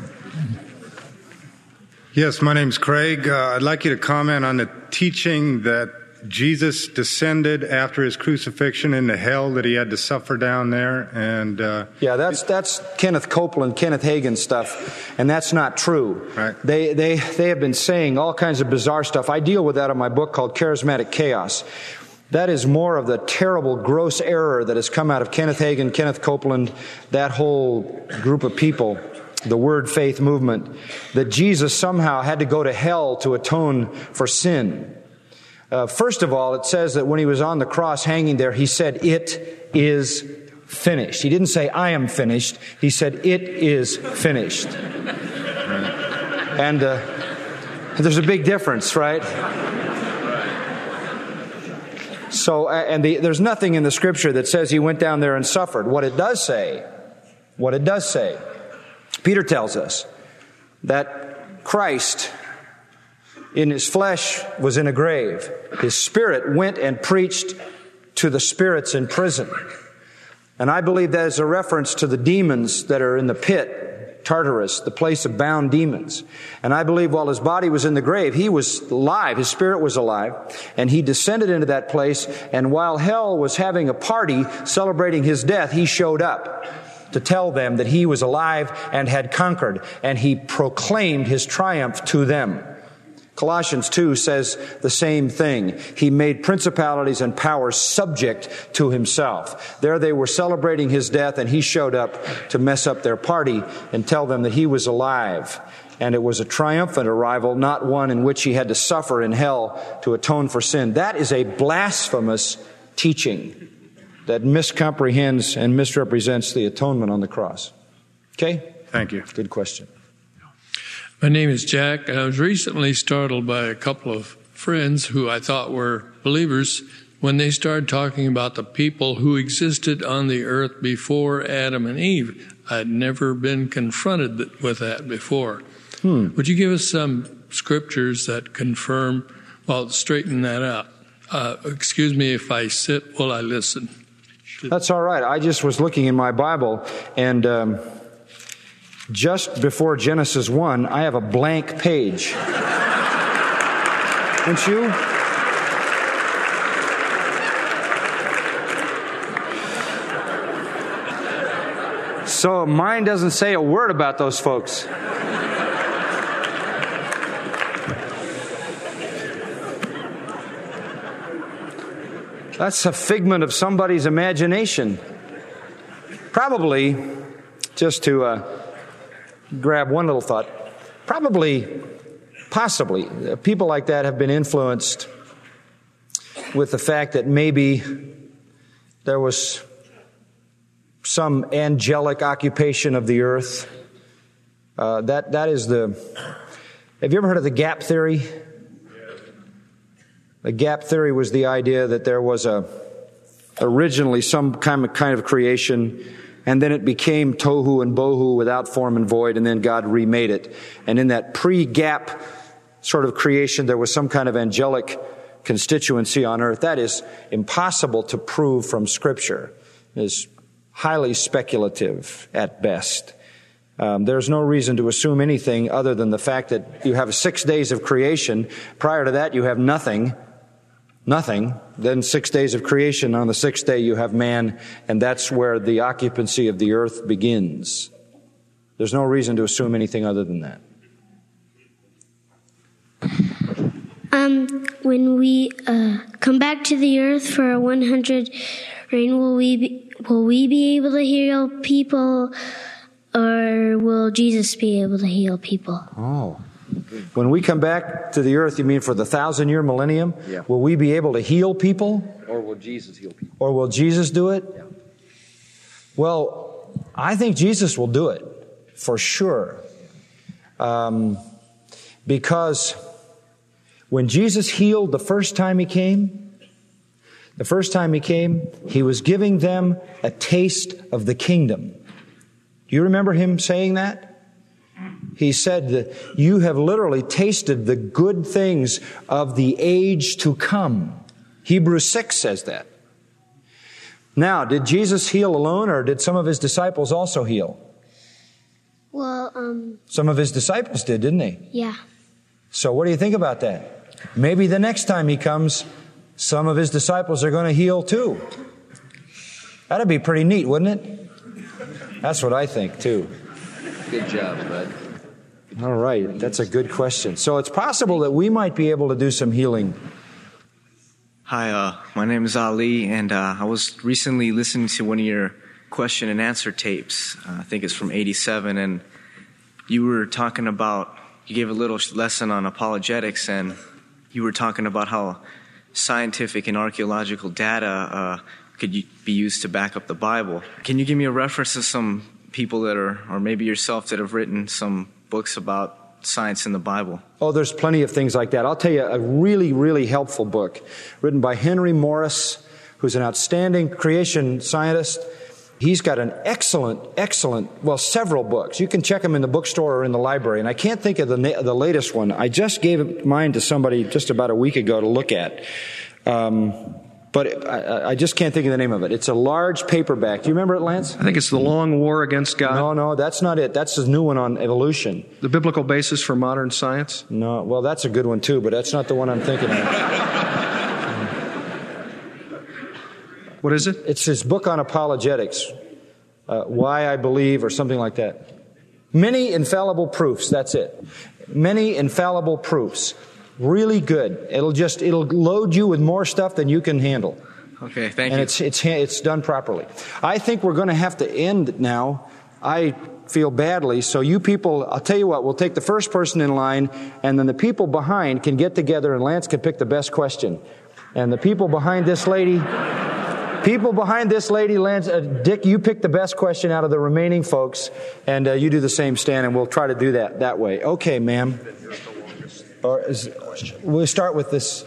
Yes, my name's Craig. Uh, I'd like you to comment on the teaching that Jesus descended after his crucifixion into hell, that he had to suffer down there, and uh, yeah, that's that's Kenneth Copeland, Kenneth Hagin stuff, and that's not true. Right. They they they have been saying all kinds of bizarre stuff. I deal with that in my book called Charismatic Chaos. That is more of the terrible, gross error that has come out of Kenneth Hagin, Kenneth Copeland, that whole group of people, the Word Faith movement, that Jesus somehow had to go to hell to atone for sin. Uh, first of all, it says that when he was on the cross hanging there, he said, "It is finished." He didn't say, "I am finished." He said, "It is finished." And uh, there's a big difference, right? So, and the, there's nothing in the Scripture that says he went down there and suffered. What it does say, what it does say, Peter tells us that Christ in his flesh was in a grave. His spirit went and preached to the spirits in prison. And I believe that is a reference to the demons that are in the pit, Tartarus, the place of bound demons. And I believe while his body was in the grave, he was alive, his spirit was alive, and he descended into that place, and while hell was having a party celebrating his death, he showed up to tell them that he was alive and had conquered, and he proclaimed his triumph to them. Colossians two says the same thing. He made principalities and powers subject to himself. There they were celebrating his death, and he showed up to mess up their party and tell them that he was alive. And it was a triumphant arrival, not one in which he had to suffer in hell to atone for sin. That is a blasphemous teaching that miscomprehends and misrepresents the atonement on the cross. Okay? Thank you. Good question. My name is Jack. I was recently startled by a couple of friends who I thought were believers when they started talking about the people who existed on the earth before Adam and Eve. I'd never been confronted with that before. Hmm. Would you give us some scriptures that confirm, well, straighten that out? Uh, excuse me if I sit while I listen. That's all right. I just was looking in my Bible, and um, just before Genesis one, I have a blank page. Don't you? So mine doesn't say a word about those folks. That's a figment of somebody's imagination. Probably, just to uh, grab one little thought, probably, possibly, uh, people like that have been influenced with the fact that maybe there was some angelic occupation of the earth. Uh, that that is the. Have you ever heard of the gap theory? The gap theory was the idea that there was a originally some kind of, kind of creation, and then it became tohu and bohu, without form and void, and then God remade it. And in that pre-gap sort of creation, there was some kind of angelic constituency on earth. That is impossible to prove from Scripture. It is highly speculative at best. Um, there's no reason to assume anything other than the fact that you have six days of creation. Prior to that, you have nothing. Nothing. Then six days of creation. On the sixth day, you have man, and that's where the occupancy of the earth begins. There's no reason to assume anything other than that. Um, when we uh, come back to the earth for a one hundred reign, will we be, will we be able to heal people, or will Jesus be able to heal people? Oh. When we come back to the earth, you mean for the thousand-year millennium? Yeah. Will we be able to heal people? Or will Jesus heal people? Or will Jesus do it? Yeah. Well, I think Jesus will do it, for sure. Um, because when Jesus healed the first time He came, the first time He came, He was giving them a taste of the kingdom. Do you remember Him saying that? He said that you have literally tasted the good things of the age to come. Hebrews six says that. Now, did Jesus heal alone, or did some of His disciples also heal? Well, um... Some of His disciples did, didn't they? Yeah. So what do you think about that? Maybe the next time He comes, some of His disciples are going to heal too. That'd be pretty neat, wouldn't it? That's what I think too. Good job, bud. All right, that's a good question. So it's possible that we might be able to do some healing. Hi, uh, my name is Ali, and uh, I was recently listening to one of your question and answer tapes. Uh, I think it's from eighty-seven, and you were talking about, you gave a little lesson on apologetics, and you were talking about how scientific and archaeological data uh, could be used to back up the Bible. Can you give me a reference to some people that are, or maybe yourself, that have written some books about science in the Bible? Oh, there's plenty of things like that. I'll tell you a really, really helpful book written by Henry Morris, who's an outstanding creation scientist. He's got an excellent, excellent, well, several books. You can check them in the bookstore or in the library. And I can't think of the na- the latest one. I just gave mine to somebody just about a week ago to look at. Um, But I, I just can't think of the name of it. It's a large paperback. Do you remember it, Lance? I think it's The Long War Against God. No, no, that's not it. That's the new one on evolution. The Biblical Basis for Modern Science? No, well, that's a good one too, but that's not the one I'm thinking of. What is it? It's his book on apologetics. Uh, Why I Believe, or something like that. Many Infallible Proofs, that's it. Many Infallible Proofs. Really good. It'll just, it'll load you with more stuff than you can handle. Okay, thank and you. it's, it's, it's done properly. I think we're going to have to end now. I feel badly. So you people, I'll tell you what, we'll take the first person in line, and then the people behind can get together, and Lance can pick the best question. And the people behind this lady, people behind this lady, Lance, uh, Dick, you pick the best question out of the remaining folks, and uh, you do the same, Stan, and we'll try to do that that way. Okay, ma'am. Or is, we'll start with this.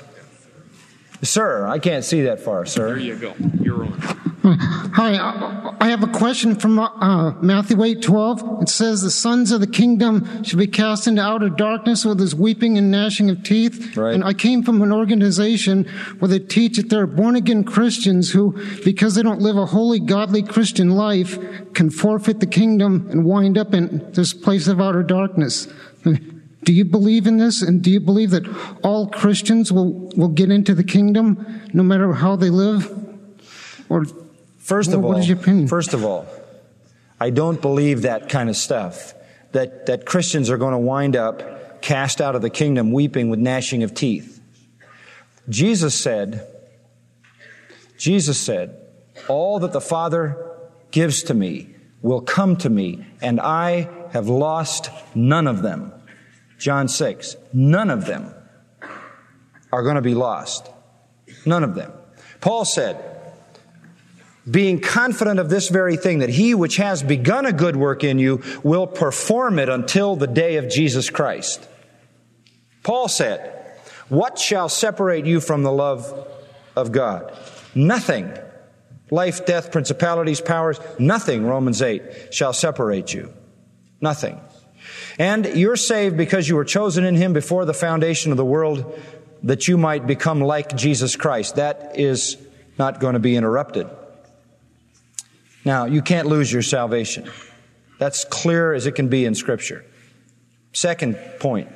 Sir, I can't see that far, sir. There you go. You're on. Hi, I have a question from uh, Matthew eight twelve. It says, the sons of the kingdom should be cast into outer darkness where there's weeping and gnashing of teeth. Right. And I came from an organization where they teach that there are born-again Christians who, because they don't live a holy, godly Christian life, can forfeit the kingdom and wind up in this place of outer darkness. Do you believe in this? And do you believe that all Christians will, will get into the kingdom no matter how they live? Or First of what all, is your opinion? First of all, I don't believe that kind of stuff. That, that Christians are going to wind up cast out of the kingdom weeping with gnashing of teeth. Jesus said, Jesus said, all that the Father gives to me will come to me, and I have lost none of them. John six, none of them are going to be lost. None of them. Paul said, being confident of this very thing, that he which has begun a good work in you will perform it until the day of Jesus Christ. Paul said, what shall separate you from the love of God? Nothing. Life, death, principalities, powers, nothing, Romans eight, shall separate you. Nothing. And you're saved because you were chosen in Him before the foundation of the world, that you might become like Jesus Christ. That is not going to be interrupted. Now, you can't lose your salvation. That's clear as it can be in Scripture. Second point.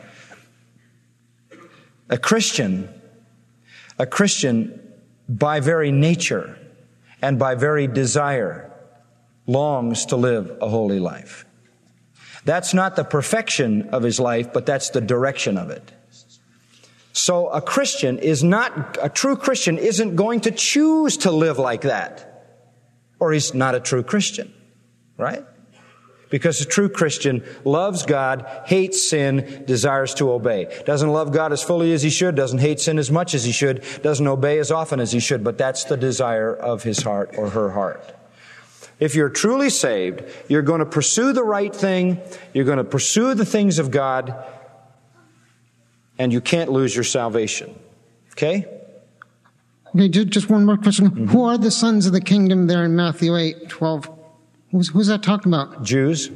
A Christian, a Christian by very nature and by very desire longs to live a holy life. That's not the perfection of his life, but that's the direction of it. So a Christian is not, a true Christian isn't going to choose to live like that. Or he's not a true Christian, right? Because a true Christian loves God, hates sin, desires to obey. Doesn't love God as fully as he should, doesn't hate sin as much as he should, doesn't obey as often as he should, but that's the desire of his heart or her heart. If you're truly saved, you're going to pursue the right thing, you're going to pursue the things of God, and you can't lose your salvation. Okay? Okay, just one more question. Mm-hmm. Who are the sons of the kingdom there in Matthew eight twelve? Who's, who's that talking about? Jews.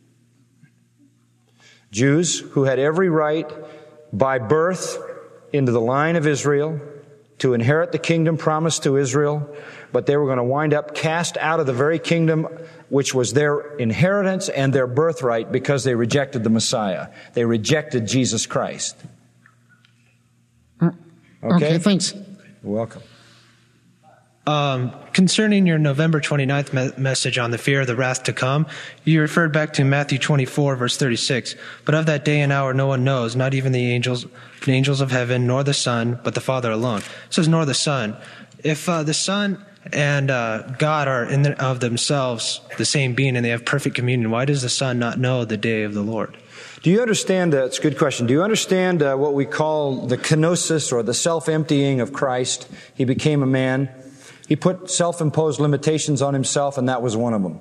Jews who had every right by birth into the line of Israel to inherit the kingdom promised to Israel, but they were going to wind up cast out of the very kingdom which was their inheritance and their birthright because they rejected the Messiah. They rejected Jesus Christ. Okay, okay thanks. You're welcome. Um, concerning your November twenty-ninth me- message on the fear of the wrath to come, you referred back to Matthew twenty-four, verse thirty-six. But of that day and hour no one knows, not even the angels, the angels of heaven, nor the Son, but the Father alone. It says, nor the Son. If uh, the Son and uh, God are in the, of themselves the same being and they have perfect communion, why does the Son not know the day of the Lord? Do you understand, uh, it's a good question, do you understand uh, what we call the kenosis or the self-emptying of Christ? He became a man. He put self-imposed limitations on himself, and that was one of them.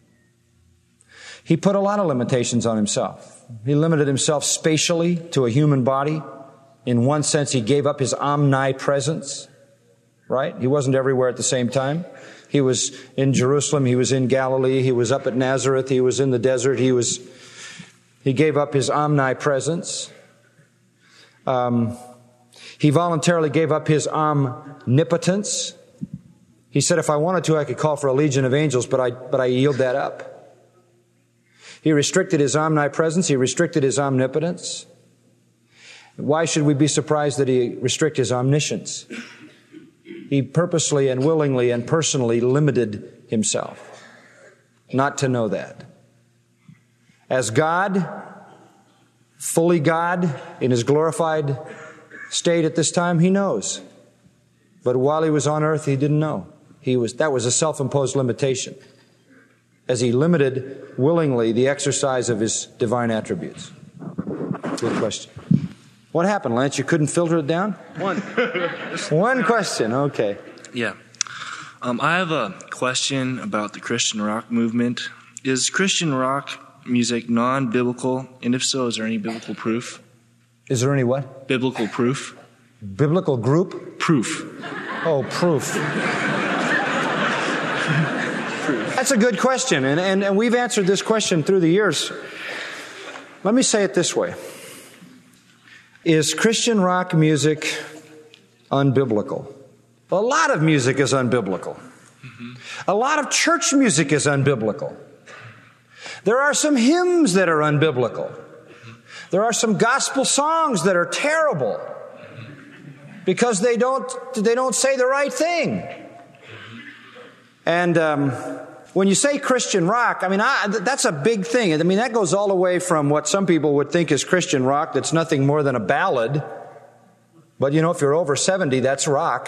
He put a lot of limitations on himself. He limited himself spatially to a human body. In one sense, he gave up his omnipresence, right? He wasn't everywhere at the same time. He was in Jerusalem. He was in Galilee. He was up at Nazareth. He was in the desert. He was, he gave up his omnipresence. Um, he voluntarily gave up his omnipotence. He said, if I wanted to, I could call for a legion of angels, but I, but I yield that up. He restricted his omnipresence. He restricted his omnipotence. Why should we be surprised that he restricted his omniscience? He purposely and willingly and personally limited himself not to know that. As God, fully God, in his glorified state at this time, he knows. But while he was on earth, he didn't know. He was, that was a self-imposed limitation, as he limited willingly the exercise of his divine attributes. Good question. What happened, Lance? You couldn't filter it down? One. One question, okay. Yeah. Um, I have a question about the Christian rock movement. Is Christian rock music non-biblical? And if so, is there any biblical proof? Is there any what? Biblical proof. Biblical group? Proof. Oh, proof. That's a good question, and, and, and we've answered this question through the years. Let me say it this way. Is Christian rock music unbiblical? A lot of music is unbiblical. Mm-hmm. A lot of church music is unbiblical. There are some hymns that are unbiblical. Mm-hmm. There are some gospel songs that are terrible because they don't, they don't say the right thing. And um, when you say Christian rock, I mean, I, that's a big thing. I mean, that goes all the way from what some people would think is Christian rock, that's nothing more than a ballad. But, you know, if you're over seventy, that's rock.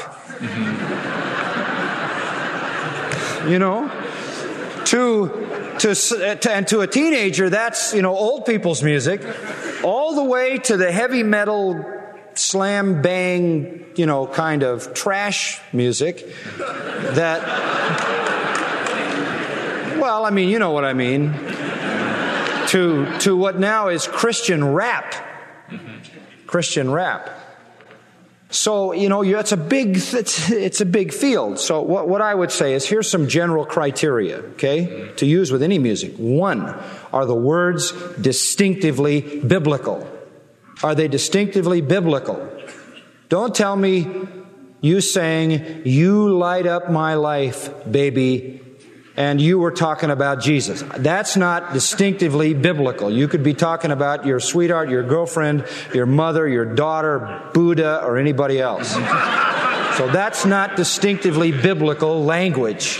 Mm-hmm. You know? To, to, to, and to a teenager, that's, you know, old people's music. All the way to the heavy metal, slam, bang, you know, kind of trash music that... Well, I mean, you know what I mean. To to what now is Christian rap. Christian rap. So, you know, it's a big, it's, it's a big field. So what, what I would say is here's some general criteria, okay, to use with any music. One, are the words distinctively biblical? Are they distinctively biblical? Don't tell me you sang, "You light up my life, baby," and you were talking about Jesus. That's not distinctively biblical. You could be talking about your sweetheart, your girlfriend, your mother, your daughter, Buddha, or anybody else. So that's not distinctively biblical language.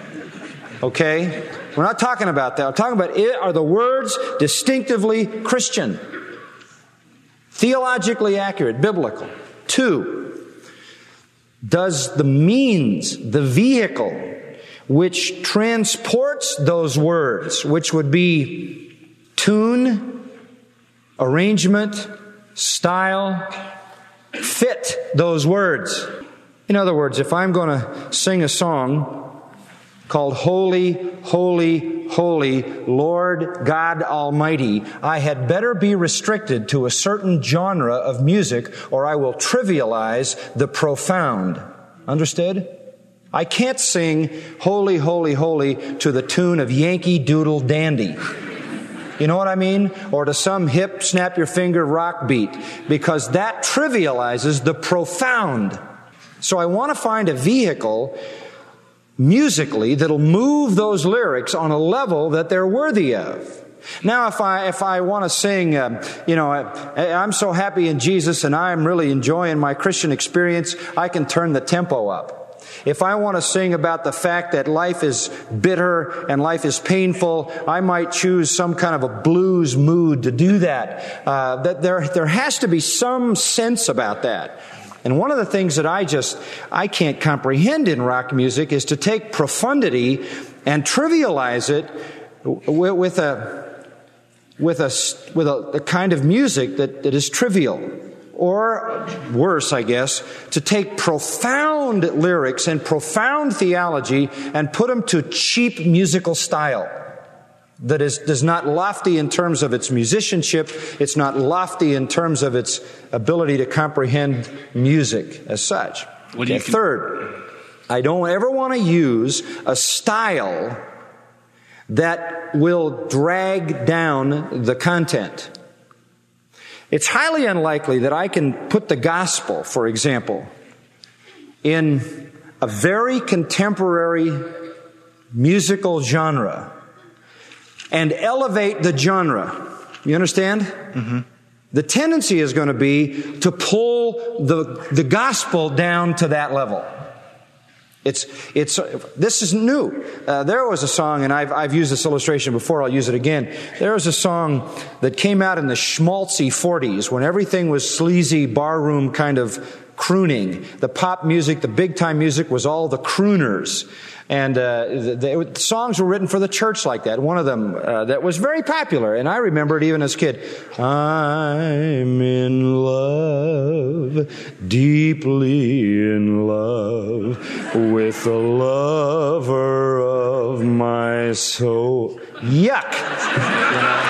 Okay? We're not talking about that. We're talking about, it, are the words distinctively Christian? Theologically accurate, biblical. Two, does the means, the vehicle, which transports those words, which would be tune, arrangement, style, fit those words? In other words, if I'm going to sing a song called Holy, Holy, Holy, Lord God Almighty, I had better be restricted to a certain genre of music, or I will trivialize the profound. Understood? I can't sing Holy, Holy, Holy to the tune of Yankee Doodle Dandy. You know what I mean? Or to some hip, snap your finger rock beat, because that trivializes the profound. So I want to find a vehicle musically that'll move those lyrics on a level that they're worthy of. Now, if I if I want to sing, uh, you know, I, I'm so happy in Jesus and I'm really enjoying my Christian experience, I can turn the tempo up. If I want to sing about the fact that life is bitter and life is painful, I might choose some kind of a blues mood to do that. Uh, that there there has to be some sense about that. And one of the things that I just, I can't comprehend in rock music is to take profundity and trivialize it with a, with a, with a, a kind of music that, that is trivial. Or worse, I guess, to take profound lyrics and profound theology and put them to cheap musical style. That is, is not lofty in terms of its musicianship. It's not lofty in terms of its ability to comprehend music as such. What do you okay, third, I don't ever want to use a style that will drag down the content. It's highly unlikely that I can put the gospel, for example, in a very contemporary musical genre and elevate the genre. You understand? Mm-hmm. The tendency is going to be to pull the, the gospel down to that level. It's, it's, this is new. Uh, there was a song, and I've, I've used this illustration before, I'll use it again. There was a song that came out in the schmaltzy forties when everything was sleazy barroom kind of crooning. The pop music, the big time music was all the crooners. And uh, the, the songs were written for the church like that. One of them uh, that was very popular, and I remember it even as a kid. I'm in love, deeply in love, with the lover of my soul. Yuck! You know?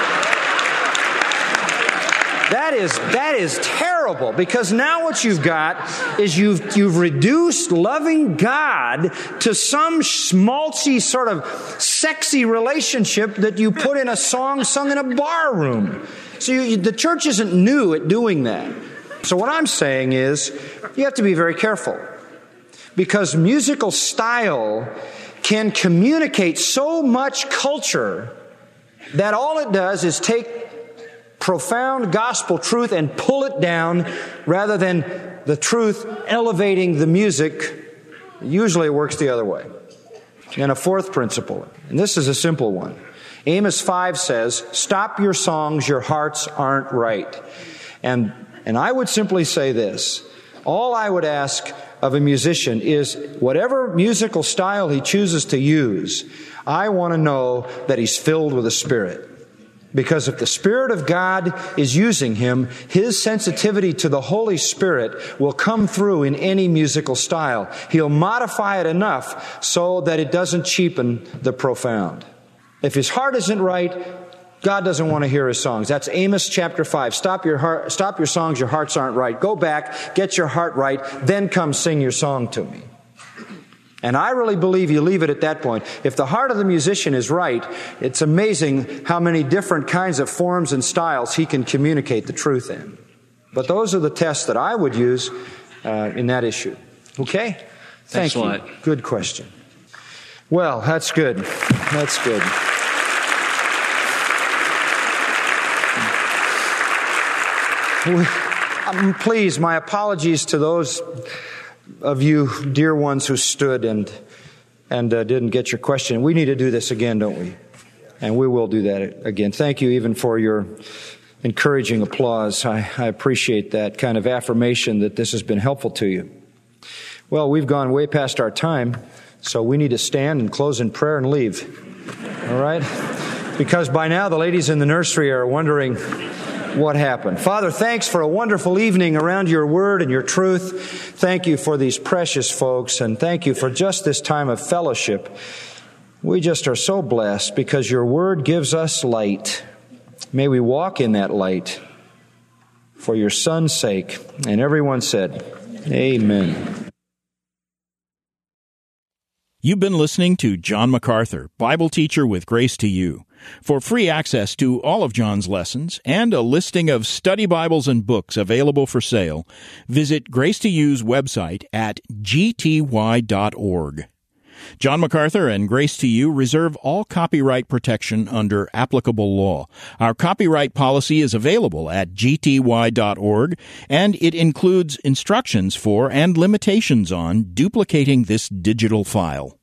That is, that is terrible, because now what you've got is you've, you've reduced loving God to some schmaltzy sort of sexy relationship that you put in a song sung in a bar room. So you, the church isn't new at doing that. So what I'm saying is you have to be very careful, because musical style can communicate so much culture that all it does is take profound gospel truth and pull it down rather than the truth elevating the music. Usually it works the other way. And a fourth principle, and this is a simple one. Amos five says, stop your songs, your hearts aren't right. And, and I would simply say this. All I would ask of a musician is whatever musical style he chooses to use, I want to know that he's filled with the Spirit. Because if the Spirit of God is using him, his sensitivity to the Holy Spirit will come through in any musical style. He'll modify it enough so that it doesn't cheapen the profound. If his heart isn't right, God doesn't want to hear his songs. That's Amos chapter five. Stop your heart, stop your songs, your hearts aren't right. Go back, get your heart right, then come sing your song to me. And I really believe you leave it at that point. If the heart of the musician is right, it's amazing how many different kinds of forms and styles he can communicate the truth in. But those are the tests that I would use uh, in that issue. Okay? Thank Thanks you. a lot. Good question. Well, that's good. That's good. Um, please, my apologies to those of you, dear ones, who stood and and uh, didn't get your question. We need to do this again, don't we? And we will do that again. Thank you even for your encouraging applause. I, I appreciate that kind of affirmation that this has been helpful to you. Well, we've gone way past our time, so we need to stand and close in prayer and leave. All right? Because by now the ladies in the nursery are wondering what happened. Father, thanks for a wonderful evening around your word and your truth. Thank you for these precious folks, and thank you for just this time of fellowship. We just are so blessed because your word gives us light. May we walk in that light for your Son's sake. And everyone said, amen. You've been listening to John MacArthur, Bible teacher with Grace to You. For free access to all of John's lessons and a listing of study Bibles and books available for sale, visit Grace to You's website at g t y dot org. John MacArthur and Grace to You reserve all copyright protection under applicable law. Our copyright policy is available at g t y dot org, and it includes instructions for and limitations on duplicating this digital file.